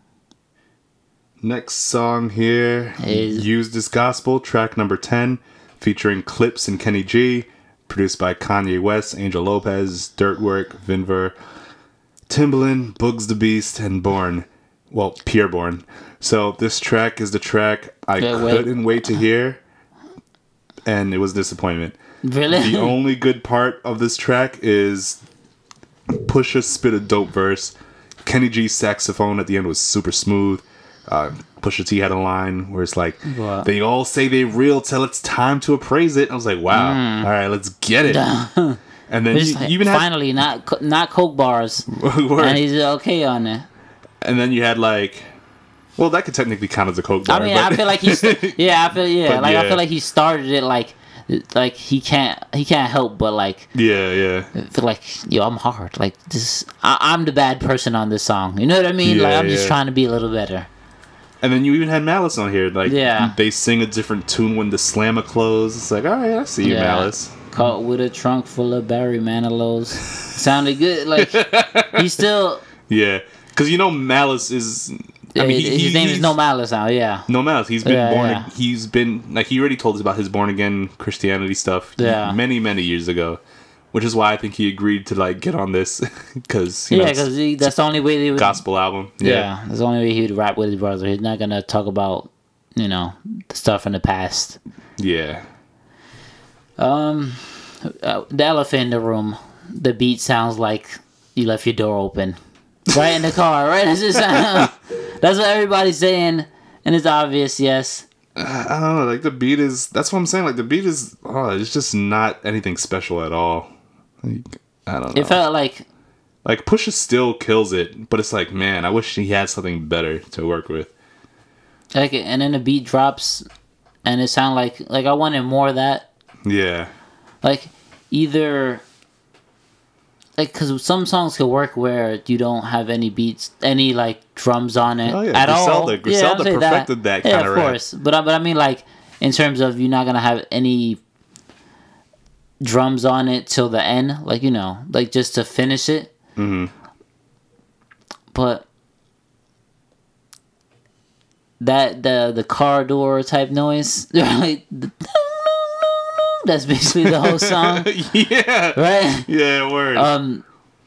Speaker 1: Next song here is Use This Gospel, track number 10, featuring Clips and Kenny G, produced by Kanye West, Angel Lopez, Dirtwork, Vinver, Timbaland, Bugs the Beast, and Born. Well, Pierre Bourne. So this track is the track I couldn't wait to hear, and it was a disappointment.
Speaker 2: Really?
Speaker 1: The only good part of this track is Pusha spit a dope verse. Kenny G's saxophone at the end was super smooth. Pusha T had a line where it's like, what? They all say they real till it's time to appraise it. I was like, wow, all right, let's get it. And then you even
Speaker 2: finally not Coke bars, and he's okay on it.
Speaker 1: And then you had like, well, that could technically count as a Coke bar.
Speaker 2: I mean, I feel like he's I feel like he started it like he can't help but like feel like, yo, I'm hard, like this, I'm the bad person on this song, you know what I mean? Like I'm just trying to be a little better. And
Speaker 1: then you even had Malice on here, like they sing a different tune when the slammer closes. It's like, all right, I see you, Malice.
Speaker 2: Caught with a trunk full of Barry Manilow's. Sounded good. Like he's still
Speaker 1: because Malice is.
Speaker 2: I mean, his name is No Malice now. Yeah,
Speaker 1: No Malice. He's been born. He's been like he already told us about his born again Christianity stuff. Many years ago, which is why I think he agreed to like get on this because
Speaker 2: because that's the only way they would
Speaker 1: gospel album.
Speaker 2: Yeah, that's the only way he would rap with his brother. He's not gonna talk about the stuff in the past.
Speaker 1: Yeah.
Speaker 2: The elephant in the room. The beat sounds like you left your door open. Right in the car, right? That's what everybody's saying, and it's obvious, yes.
Speaker 1: I don't know, like the beat is, that's what I'm saying, like the beat is, it's just not anything special at all. Like, I don't know.
Speaker 2: It felt like
Speaker 1: Pusha still kills it, but it's like, man, I wish he had something better to work with.
Speaker 2: Like, and then the beat drops, and it sounded like I wanted more of that.
Speaker 1: Yeah.
Speaker 2: Like, either... Like, because some songs can work where you don't have any beats, any like drums on it at all.
Speaker 1: Griselda perfected that kind of rap.
Speaker 2: Of course. But I mean, like, in terms of you're not gonna have any drums on it till the end, like like just to finish it.
Speaker 1: Mm-hmm.
Speaker 2: But that the car door type noise, like. That's basically the whole song.
Speaker 1: Yeah.
Speaker 2: Right?
Speaker 1: Yeah, word.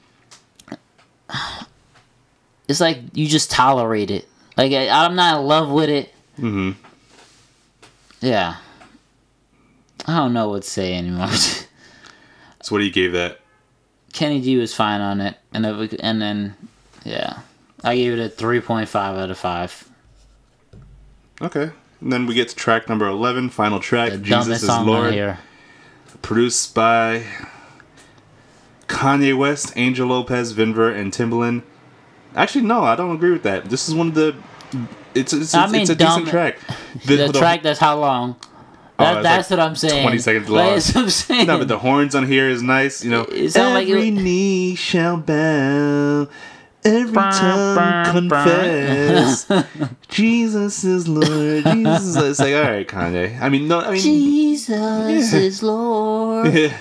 Speaker 2: It's like you just tolerate it. Like I'm not in love with it.
Speaker 1: Mm-hmm.
Speaker 2: Yeah. I don't know what to say anymore.
Speaker 1: So what do you give that?
Speaker 2: Kenny G was fine on it, and then I gave it a 3.5 out of 5.
Speaker 1: Okay. And then we get to track number 11, final track, Jesus is Lord. Here. Produced by Kanye West, Angel Lopez, Vinver, and Timbaland. Actually, no, I don't agree with that. This is one of the... It's a decent track.
Speaker 2: The track that's how long? That's like what I'm saying.
Speaker 1: 20 seconds long.
Speaker 2: That's what I'm saying.
Speaker 1: No, but the horns on here is nice.
Speaker 2: It sounds
Speaker 1: every knee shall bow. Every tongue confess Jesus is Lord. Jesus, it's like, all right, Kanye. Jesus
Speaker 2: is Lord.
Speaker 1: Yeah.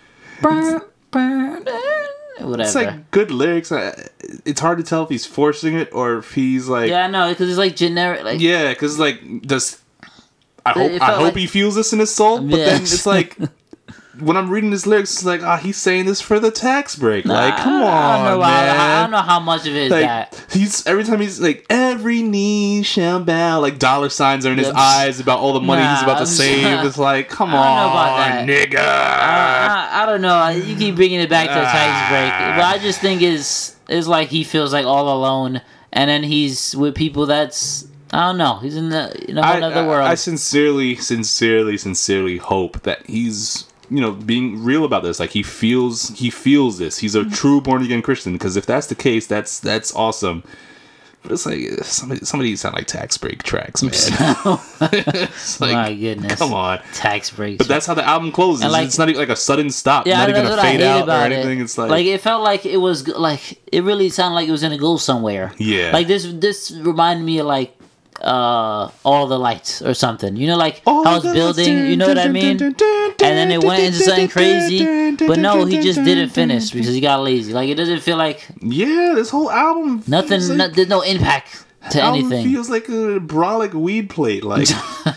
Speaker 2: Whatever.
Speaker 1: It's like good lyrics. It's hard to tell if he's forcing it or if he's like.
Speaker 2: Yeah, I know, because it's like generic. Like,
Speaker 1: yeah, because like I hope he feels this in his soul, but then it's like. When I'm reading his lyrics, it's like, he's saying this for the tax break. Like, come on, man.
Speaker 2: I don't know how much of it is that.
Speaker 1: Every time he's like, every knee shall bow. Like, dollar signs are in his eyes about all the money he's about to save. It's like, come on, nigga.
Speaker 2: I don't know. You keep bringing it back to the tax break. But I just think it's like he feels like all alone. And then he's with people that's... I don't know. He's in another world.
Speaker 1: I sincerely hope that he's... being real about this, like he feels this. He's a true born again Christian. Because if that's the case, that's awesome. But it's like somebody sound like tax break tracks, man. It's like, my goodness, come on,
Speaker 2: tax break.
Speaker 1: But that's how the album closes. Like, it's not even like a sudden stop. Yeah, not even a fade out or anything. It's like
Speaker 2: it felt like it was like it really sounded like it was gonna go somewhere.
Speaker 1: Yeah,
Speaker 2: like this reminded me of like All the Lights or something. You know, like
Speaker 1: All
Speaker 2: how it's
Speaker 1: the
Speaker 2: building.
Speaker 1: lights,
Speaker 2: You know what I mean? And then it went into something crazy. But no, he just didn't finish because he got lazy. Like it doesn't feel like
Speaker 1: Yeah, this whole album.
Speaker 2: nothing. There's no impact to
Speaker 1: album
Speaker 2: anything.
Speaker 1: feels like a brolic weed plate. Like,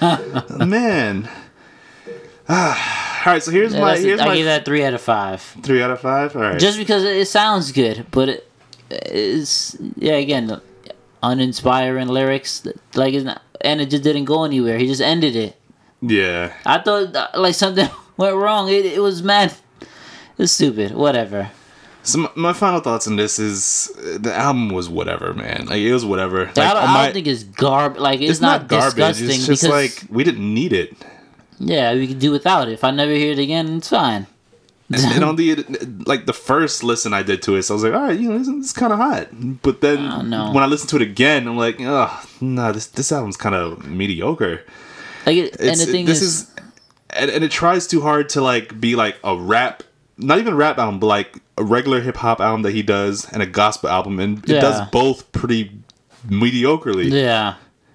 Speaker 1: man. All right, so here's my
Speaker 2: I give that 3 out of 5.
Speaker 1: 3 out of 5. All right.
Speaker 2: Just because it sounds good, but it's again uninspiring lyrics. Like it's not, and it just didn't go anywhere. He just ended it.
Speaker 1: Yeah.
Speaker 2: I thought like something went wrong. It was mad. It's stupid. Whatever.
Speaker 1: So my final thoughts on this is the album was whatever, man. Like it was whatever. Like,
Speaker 2: I don't think it's garbage. Like it's not
Speaker 1: garbage.
Speaker 2: disgusting.
Speaker 1: It's just
Speaker 2: because,
Speaker 1: like we didn't need it.
Speaker 2: Yeah, we could do without it. If I never hear it again, it's fine.
Speaker 1: And on the first listen I did to it, so I was like, all right, this is kind of hot. But then when I listened to it again, I'm like, oh, no, this album's kind of mediocre.
Speaker 2: And the thing is,
Speaker 1: and it tries too hard to like be like a rap, not even a rap album, but like a regular hip hop album that he does and a gospel album, and it does both pretty mediocrely.
Speaker 2: Yeah.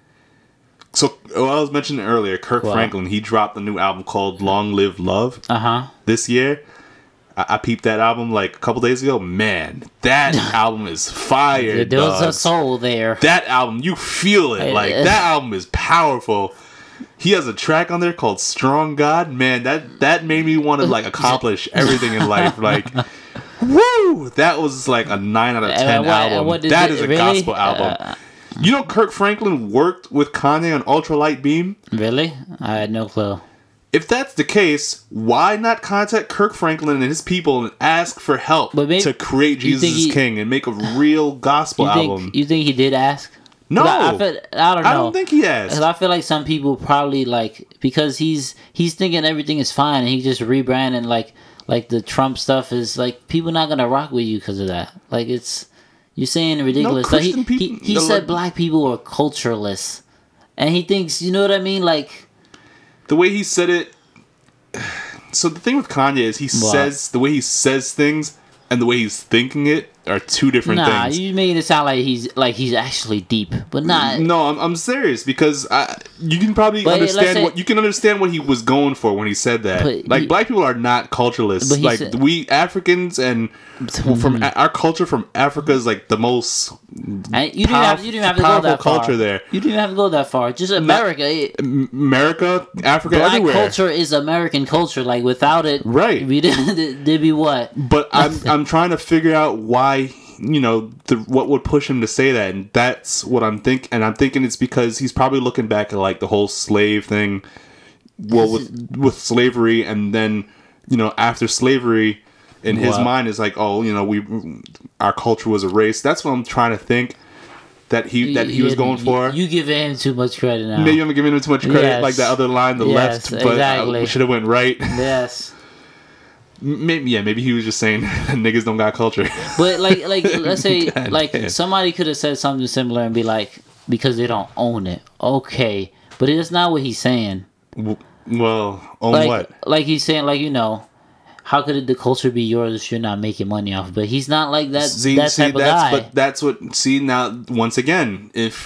Speaker 1: So, what I was mentioning earlier, Kirk Franklin, he dropped a new album called Long Live Love this year. I peeped that album like a couple days ago. Man, that album is fire.
Speaker 2: There was a soul there.
Speaker 1: That album, you feel it. Like, that album is powerful. He has a track on there called Strong God. Man, that made me want to like accomplish everything in life. Like, woo! That was like a 9 out of 10 album. That is a gospel album. You know Kirk Franklin worked with Kanye on Ultralight Beam?
Speaker 2: Really? I had no clue.
Speaker 1: If that's the case, why not contact Kirk Franklin and his people and ask for help to create Jesus is King and make a real gospel album?
Speaker 2: You think he did ask?
Speaker 1: No.
Speaker 2: I don't know.
Speaker 1: I don't think he asked.
Speaker 2: I feel like some people probably like, because he's thinking everything is fine and he just rebranding like the Trump stuff is like, people not going to rock with you because of that. Like it's... You're saying ridiculous.
Speaker 1: No,
Speaker 2: like he said black people are cultureless. And he thinks, you know what I mean? Like...
Speaker 1: The way he said it... So the thing with Kanye is says... The way he says things and the way he's thinking it are two different things.
Speaker 2: Nah, you making it sound like he's actually deep. But not...
Speaker 1: No, I'm serious because you can probably understand you can understand what he was going for when he said that. Like, black people are not culturalists. Like, we Africans and... from our culture from Africa is like the most
Speaker 2: you didn't have to go that far.
Speaker 1: Culture there.
Speaker 2: You didn't have to go that far. Just America,
Speaker 1: Africa,
Speaker 2: black
Speaker 1: everywhere.
Speaker 2: Culture is American culture. Like without it,
Speaker 1: right?
Speaker 2: We didn't. There'd be what?
Speaker 1: But I'm trying to figure out why. What would push him to say that, and that's what I'm thinking. And I'm thinking it's because he's probably looking back at like the whole slave thing. Well, with slavery, and then after slavery. In his mind is like, our culture was erased. That's what I'm trying to think that he was going for.
Speaker 2: You give him too much credit now.
Speaker 1: Maybe I'm giving him too much credit,
Speaker 2: yes.
Speaker 1: like that other line, the left, but
Speaker 2: exactly.
Speaker 1: We should have went right.
Speaker 2: Yes.
Speaker 1: Maybe he was just saying niggas don't got culture.
Speaker 2: But like let's say somebody could have said something similar and be like, because they don't own it. Okay, but it's not what he's saying.
Speaker 1: Well, own what?
Speaker 2: Like he's saying, how could the culture be yours if you're not making money off? But he's not like that. Type of guy.
Speaker 1: But that's what. See now, once again, if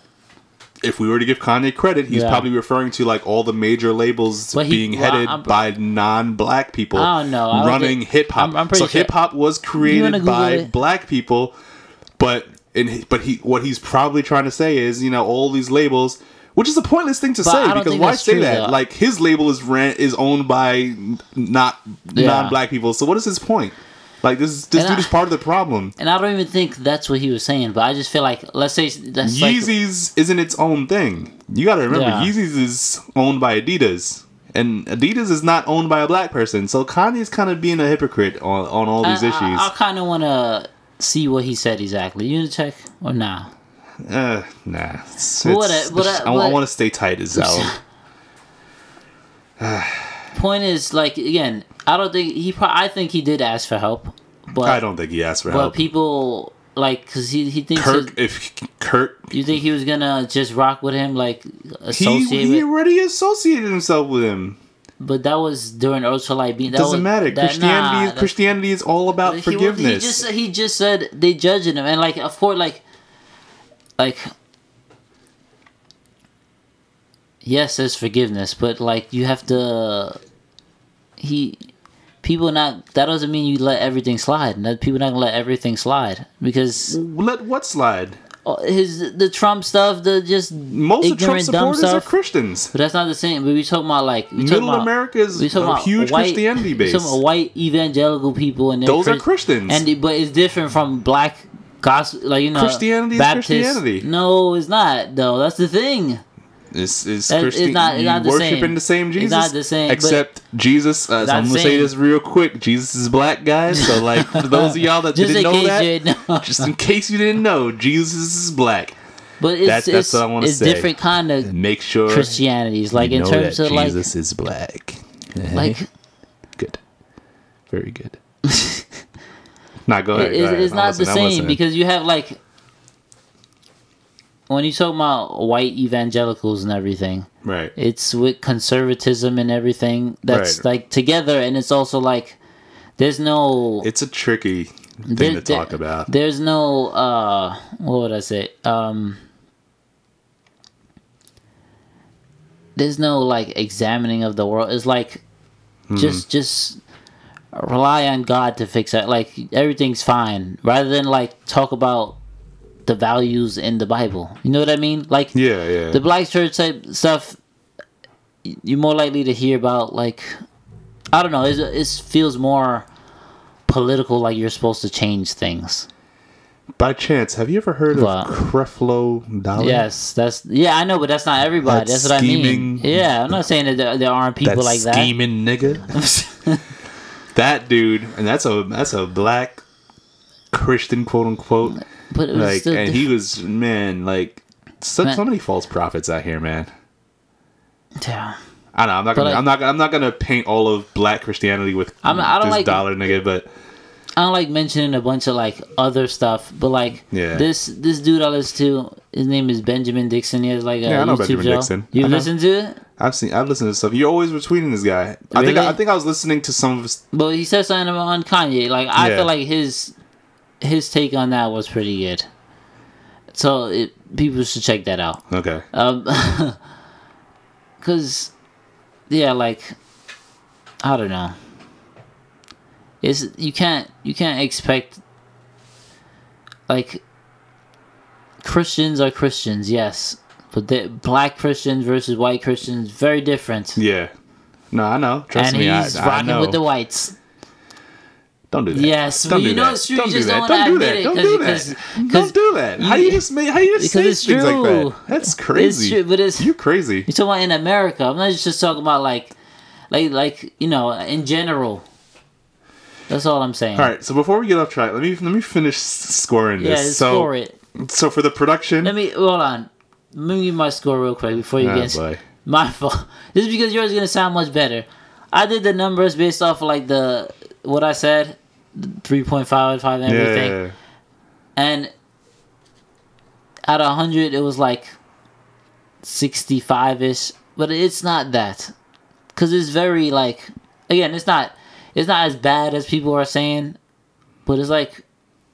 Speaker 1: we were to give Kanye credit, he's probably referring to like all the major labels being headed by non-black people.
Speaker 2: I don't know.
Speaker 1: Running hip hop. So hip hop was created by black people, what he's probably trying to say is all these labels. Which is a pointless thing to say because why say that? Though. Like his label is owned by non-black people. So what is his point? Like this dude is part of the problem.
Speaker 2: And I don't even think that's what he was saying. But I just feel like let's say that's
Speaker 1: Yeezys isn't its own thing. You got to remember Yeezys is owned by Adidas, and Adidas is not owned by a black person. So Kanye's kind of being a hypocrite on all these issues.
Speaker 2: I kind of want to see what he said exactly. You need to check or nah?
Speaker 1: Nah. I want to stay tight as Zao.
Speaker 2: Point is, like, again, I don't think I think he did ask for help, but
Speaker 1: I don't think he asked for help.
Speaker 2: But people because he thinks
Speaker 1: Kirk.
Speaker 2: You think he was gonna just rock with him, like associate?
Speaker 1: He already associated himself with him.
Speaker 2: But that was during Ultralight Beam.
Speaker 1: Doesn't matter. Christianity is all about forgiveness.
Speaker 2: He just said they judging him, and of course, yes, there's forgiveness, but like you have to. People not. That doesn't mean you let everything slide. That people not gonna let everything slide because
Speaker 1: Let what slide?
Speaker 2: the Trump stuff, the just
Speaker 1: Most of Trump's
Speaker 2: dumb
Speaker 1: supporters are
Speaker 2: stuff.
Speaker 1: Christians.
Speaker 2: But that's not the same. But we talking about like
Speaker 1: Middle America is a huge Christianity base.
Speaker 2: Some white evangelical people and
Speaker 1: those are Christians.
Speaker 2: but it's different from black gospel, like
Speaker 1: Christianity
Speaker 2: Baptist.
Speaker 1: is Christianity.
Speaker 2: No, it's not though. That's the thing.
Speaker 1: It's
Speaker 2: It's not the
Speaker 1: worshiping
Speaker 2: same.
Speaker 1: the same Jesus.
Speaker 2: It's not the same.
Speaker 1: Except Jesus. I'm gonna say this real quick. Jesus is black, guys. So like for those of y'all that didn't know that, just in case you didn't know, Jesus is black.
Speaker 2: But that's
Speaker 1: what I want to say.
Speaker 2: It's different kind of
Speaker 1: make sure
Speaker 2: Christianities, like in terms of like
Speaker 1: Jesus is black.
Speaker 2: Like
Speaker 1: good, very good. Not go ahead.
Speaker 2: It's not the same because you have like. When you talk about white evangelicals and everything,
Speaker 1: right?
Speaker 2: It's with conservatism and everything that's like together, and it's also like there's no.
Speaker 1: It's a tricky thing to talk about.
Speaker 2: There's no what would I say? There's no like examining of the world. It's like just rely on God to fix it. Like everything's fine, rather than like talk about the values in the Bible. You know what I mean? Like
Speaker 1: yeah.
Speaker 2: The black church type stuff, you're more likely to hear about like I don't know. It feels more political, like you're supposed to change things.
Speaker 1: By chance, have you ever heard of Creflo Dollar?
Speaker 2: Yes, I know, but that's not everybody. That's what I mean. Yeah, I'm not saying that there aren't people like that.
Speaker 1: Scheming nigga. That dude, and that's a black Christian, quote unquote.
Speaker 2: But it was
Speaker 1: like,
Speaker 2: still
Speaker 1: and he was like so many false prophets out here, man.
Speaker 2: Yeah.
Speaker 1: I know. I'm not gonna paint all of black Christianity with
Speaker 2: I don't
Speaker 1: this
Speaker 2: like,
Speaker 1: dollar nigga, but
Speaker 2: I don't like mentioning a bunch of like other stuff. But like this dude I listen to, his name is Benjamin Dixon. He has like a YouTube
Speaker 1: Benjamin
Speaker 2: show.
Speaker 1: Dixon.
Speaker 2: You listen to it?
Speaker 1: I've listened to stuff. You're always retweeting this guy.
Speaker 2: Really?
Speaker 1: I think I was listening to some of his.
Speaker 2: But he said something on Kanye. Like I feel like his take on that was pretty good. So people should check that out.
Speaker 1: Okay.
Speaker 2: Cause, yeah, like I don't know. You can't expect like Christians are Christians, yes, but black Christians versus white Christians very different.
Speaker 1: Yeah. No, I know. Trust me,
Speaker 2: and he's rocking with the whites.
Speaker 1: Don't do that.
Speaker 2: Yes,
Speaker 1: don't do that.
Speaker 2: It's true.
Speaker 1: Don't
Speaker 2: You
Speaker 1: do
Speaker 2: just
Speaker 1: that.
Speaker 2: don't
Speaker 1: Don't do
Speaker 2: admit
Speaker 1: that. Don't
Speaker 2: it
Speaker 1: do that. Don't do that. How do you just say things like that? That's crazy.
Speaker 2: It's true, but
Speaker 1: you're crazy.
Speaker 2: You're talking about in America. I'm not just talking about like in general. That's all I'm saying.
Speaker 1: All right. So before we get off track, let me finish scoring this.
Speaker 2: Yeah, score it.
Speaker 1: So for the production,
Speaker 2: hold on. Let me give my score real quick before you get my fault. This is because yours is gonna sound much better. I did the numbers based off of like what I said, 3.5 out of 5 and everything.
Speaker 1: Yeah.
Speaker 2: And out of 100, it was like 65-ish, but it's not that, because it's very like, again, it's not as bad as people are saying, but it's like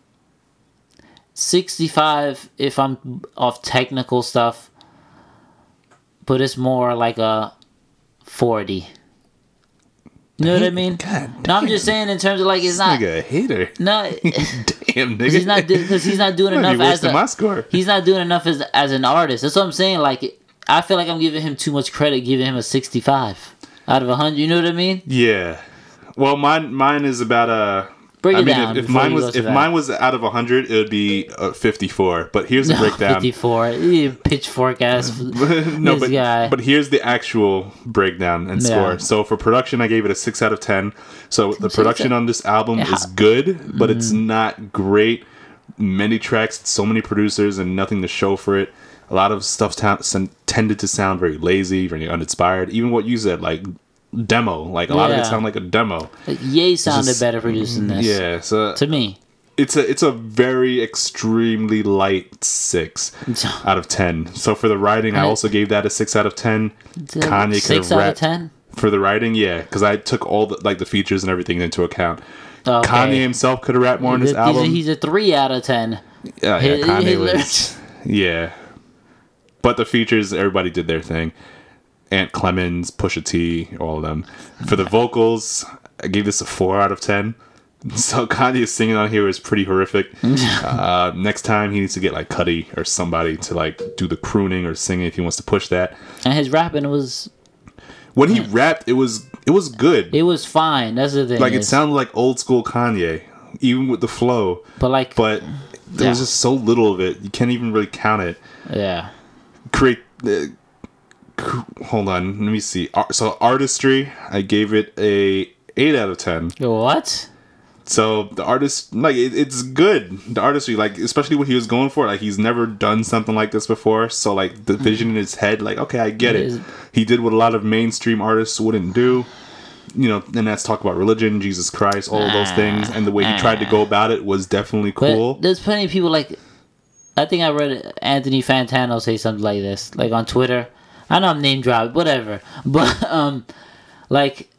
Speaker 2: 65 if I'm off technical stuff, but it's more like a 40. You know what I mean?
Speaker 1: God,
Speaker 2: no, I'm just saying in terms of like it's not.
Speaker 1: Nigga a hater.
Speaker 2: No,
Speaker 1: damn nigga.
Speaker 2: Because he's not doing enough as
Speaker 1: my score.
Speaker 2: He's not doing enough as an artist. That's what I'm saying. Like I feel like I'm giving him too much credit, giving him a 65 out of 100. You know what I mean?
Speaker 1: Yeah. Well, mine is about a.
Speaker 2: Break it down.
Speaker 1: If mine was out of 100, it would be 54. But here's the breakdown.
Speaker 2: 54. Pitchfork ass.
Speaker 1: No,
Speaker 2: guy.
Speaker 1: But here's the actual breakdown and score. So for production, I gave it a 6 out of 10. So the production on this album is good, but it's not great. Many tracks, so many producers, and nothing to show for it. A lot of stuff tended to sound very lazy, very uninspired. Even what you said, like demo, like a lot of it sound like a demo.
Speaker 2: Like Ye sounded better producing this.
Speaker 1: Yeah, so
Speaker 2: to me,
Speaker 1: it's a very extremely light 6 out of 10. So for the writing, I also gave that a 6 out of 10. Kanye could have rapped
Speaker 2: 10
Speaker 1: for the writing, yeah, because I took all the features and everything into account.
Speaker 2: Okay.
Speaker 1: Kanye himself could have rapped more on this album.
Speaker 2: He's a 3 out of 10.
Speaker 1: Yeah, Kanye was. Yeah, but the features, everybody did their thing. Ant Clemens, Pusha T, all of them. For the vocals, I gave this a 4 out of 10. So Kanye's singing on here is pretty horrific. Next time he needs to get like Cudi or somebody to like do the crooning or singing if he wants to push that.
Speaker 2: And his rapping was...
Speaker 1: When he rapped, it was good.
Speaker 2: It was fine. That's the thing.
Speaker 1: Like it sounded like old school Kanye, even with the flow.
Speaker 2: But
Speaker 1: there was just so little of it. You can't even really count it.
Speaker 2: Yeah.
Speaker 1: Hold on, let me see. So artistry, I gave it a 8 out of 10.
Speaker 2: What?
Speaker 1: So the artist, like it's good. The artistry, like especially what he was going for, like he's never done something like this before. So like the vision in his head, like okay, I get it. He did what a lot of mainstream artists wouldn't do. You know, and that's talk about religion, Jesus Christ, all of those things, and the way he tried to go about it was definitely cool.
Speaker 2: But there's plenty of people like, I think I read Anthony Fantano say something like this, like on Twitter. I know I'm name dropping, whatever, but like,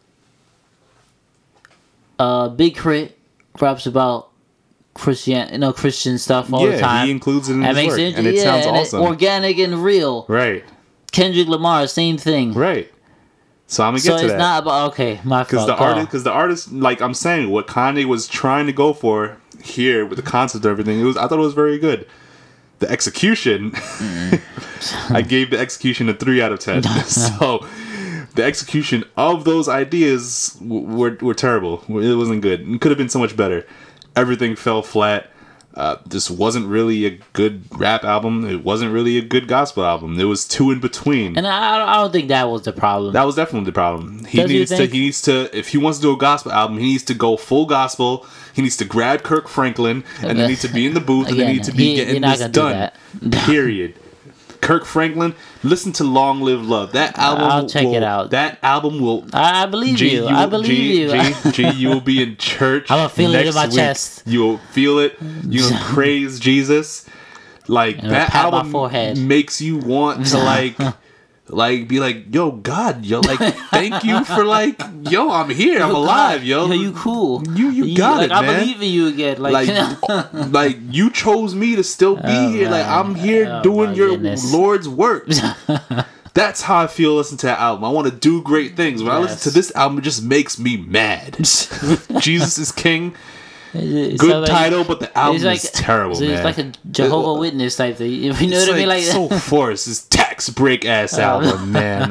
Speaker 2: Big Crit raps about Christian stuff all the time.
Speaker 1: He includes it in his work, and it sounds awesome,
Speaker 2: organic and real.
Speaker 1: Right.
Speaker 2: Kendrick Lamar, same thing.
Speaker 1: Right. So I'm gonna get to that.
Speaker 2: So it's not about my fault.
Speaker 1: Because the artist, like I'm saying, what Kanye was trying to go for here with the concept of everything, I thought it was very good. The execution, I gave the execution a 3 out of 10. So the execution of those ideas were terrible. It wasn't good. It could have been so much better. Everything fell flat. This wasn't really a good rap album. It wasn't really a good gospel album. There was two in between.
Speaker 2: And I don't think that was the problem.
Speaker 1: That was definitely the problem. He needs to, if he wants to do a gospel album, he needs to go full gospel. He needs to grab Kirk Franklin, and they need to be in the booth, and they need to be getting this done. Period. Kirk Franklin, listen to Long Live Love. That album,
Speaker 2: I'll check it out.
Speaker 1: That album will.
Speaker 2: I believe you. I believe you.
Speaker 1: You will be in church.
Speaker 2: I'm gonna feel it in my chest.
Speaker 1: You will feel it. You will praise Jesus. Like that album makes you want to be like, yo, God, yo, like, thank you for yo, I'm here, I'm alive, yo.
Speaker 2: Yo, you cool.
Speaker 1: You got it, man.
Speaker 2: I believe in you again.
Speaker 1: Like you chose me to still be here. Like I'm here doing your Lord's work. That's how I feel listening to that album. I want to do great things. When I listen to this album, it just makes me mad. Jesus is King. Good title, but the album is terrible, man.
Speaker 2: It's like a Jehovah's Witness type thing. You know what I mean? Like
Speaker 1: so forced. This tax break ass album, man.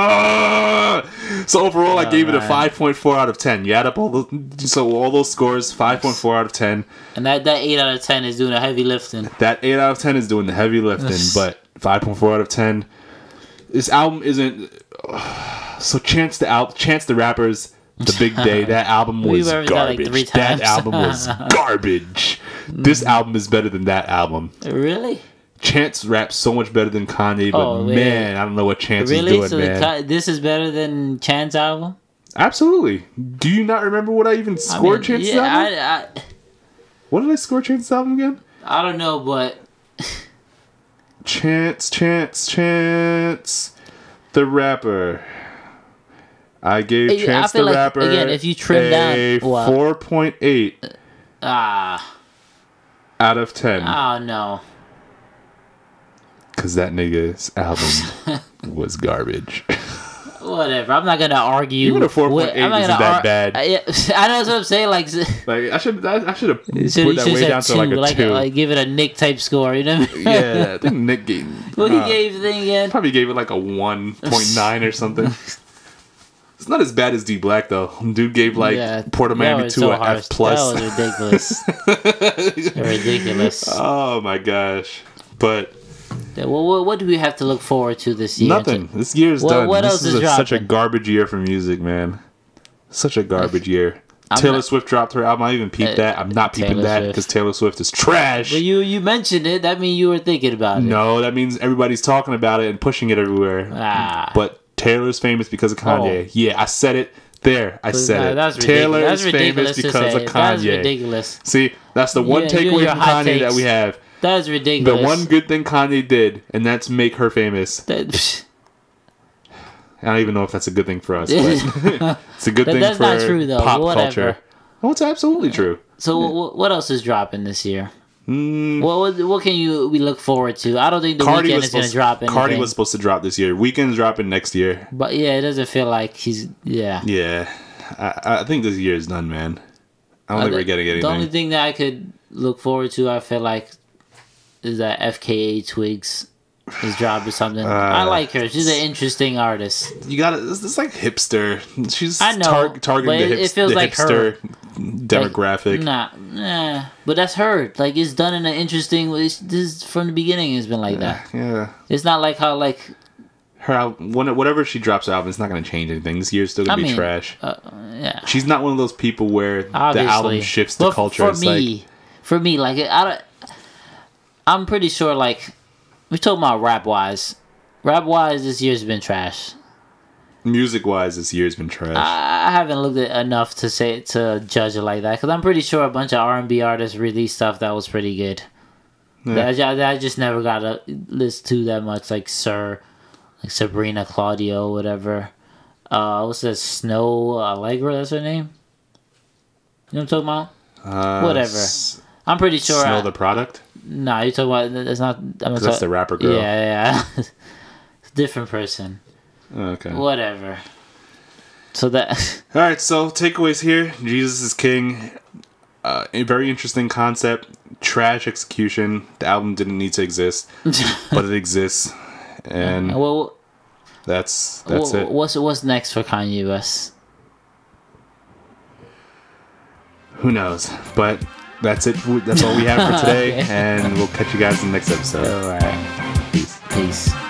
Speaker 1: So overall, I gave it a 5.4 out of 10. You add up all those scores, 5.4 out of 10.
Speaker 2: And that 8 out of 10 is doing the heavy lifting.
Speaker 1: That 8 out of 10 is doing the heavy lifting, but 5.4 out of 10. This album isn't. So Chance the Rapper's The Big Day, that album was garbage. That album was garbage. This album is better than that album.
Speaker 2: Really?
Speaker 1: Chance raps so much better than Kanye, but man, I don't know what Chance is doing, man.
Speaker 2: This is better than Chance's album?
Speaker 1: Absolutely. Do you not remember what I even scored Chance's album? What did I score Chance's album again?
Speaker 2: I don't know, but...
Speaker 1: Chance the Rapper. I gave Chance the Rapper
Speaker 2: again, if you trim down,
Speaker 1: 4.8 out of 10.
Speaker 2: Oh, no.
Speaker 1: Because that nigga's album was garbage.
Speaker 2: Whatever. I'm not going to argue.
Speaker 1: Even a 4.8 isn't that bad.
Speaker 2: I know that's what I'm saying. Like
Speaker 1: I should have put that way down to like a 2.
Speaker 2: Like give it a Nick type score, you know what I mean?
Speaker 1: Yeah, I think Nick gave...
Speaker 2: What he gave the thing again?
Speaker 1: Probably gave it like a 1.9 or something. It's not as bad as D Black though. Dude gave Port of Miami 2 an F+.
Speaker 2: That was ridiculous. Ridiculous.
Speaker 1: Oh my gosh. But
Speaker 2: what do we have to look forward to this year?
Speaker 1: Nothing. This year's done. What else is such a garbage year for music, man. Such a garbage year. Taylor Swift dropped her album. I even peeped that. I'm not peeping that because Taylor Swift is trash.
Speaker 2: But you mentioned it. That means you were thinking about it.
Speaker 1: No, that means everybody's talking about it and pushing it everywhere. But Taylor's famous because of Kanye. Yeah, I said it. There, I said it. Taylor is famous because of Kanye.
Speaker 2: That's ridiculous.
Speaker 1: See, that's the one takeaway from Kanye that we have.
Speaker 2: That's ridiculous.
Speaker 1: The one good thing Kanye did, and that's make her famous. I don't even know if that's a good thing for us, but it's a good thing for
Speaker 2: true, though.
Speaker 1: pop culture. Oh, it's absolutely true.
Speaker 2: So what else is dropping this year? What can we look forward to? I don't think the Weeknd is going to drop anything.
Speaker 1: Cardi was supposed to drop this year. Weeknd's dropping next year.
Speaker 2: But yeah, it doesn't feel like he's
Speaker 1: Yeah, I think this year is done, man. I don't think we're getting anything.
Speaker 2: The only thing that I could look forward to, I feel like, is that FKA Twigs is dropping something. I like her. She's an interesting artist.
Speaker 1: You got it. It's like hipster. She's
Speaker 2: I know,
Speaker 1: targeting the hipster demographic.
Speaker 2: Nah. But that's her. Like, it's done in an interesting way. This from the beginning has been like that.
Speaker 1: Yeah.
Speaker 2: It's not like how like
Speaker 1: her whatever she drops album, it's not going to change anything. This year's still going to be trash.
Speaker 2: Yeah.
Speaker 1: She's not one of those people where
Speaker 2: obviously.
Speaker 1: The album shifts the culture.
Speaker 2: For me, like I'm pretty sure like. We're talking about rap-wise. Rap-wise, this year's been trash.
Speaker 1: Music-wise, this year's been trash.
Speaker 2: I haven't looked at enough to judge it like that, because I'm pretty sure a bunch of R&B artists released stuff that was pretty good. Yeah. That I just never got to listen to that much, like Sabrina Claudio, whatever. What's that? Snow Allegra, that's her name? You know what I'm talking about? Whatever. I'm pretty sure.
Speaker 1: Snow the Product?
Speaker 2: Nah, you're talking about... That's not...
Speaker 1: That's the rapper girl.
Speaker 2: Yeah. It's a different person.
Speaker 1: Okay.
Speaker 2: Whatever. So that...
Speaker 1: Alright, so takeaways here. Jesus is King. A very interesting concept. Trash execution. The album didn't need to exist. But it exists. And... That's it.
Speaker 2: What's next for Kanye West?
Speaker 1: Who knows? But... That's it. That's all we have for today. Okay. And we'll catch you guys in the next episode.
Speaker 2: All right.
Speaker 1: Peace.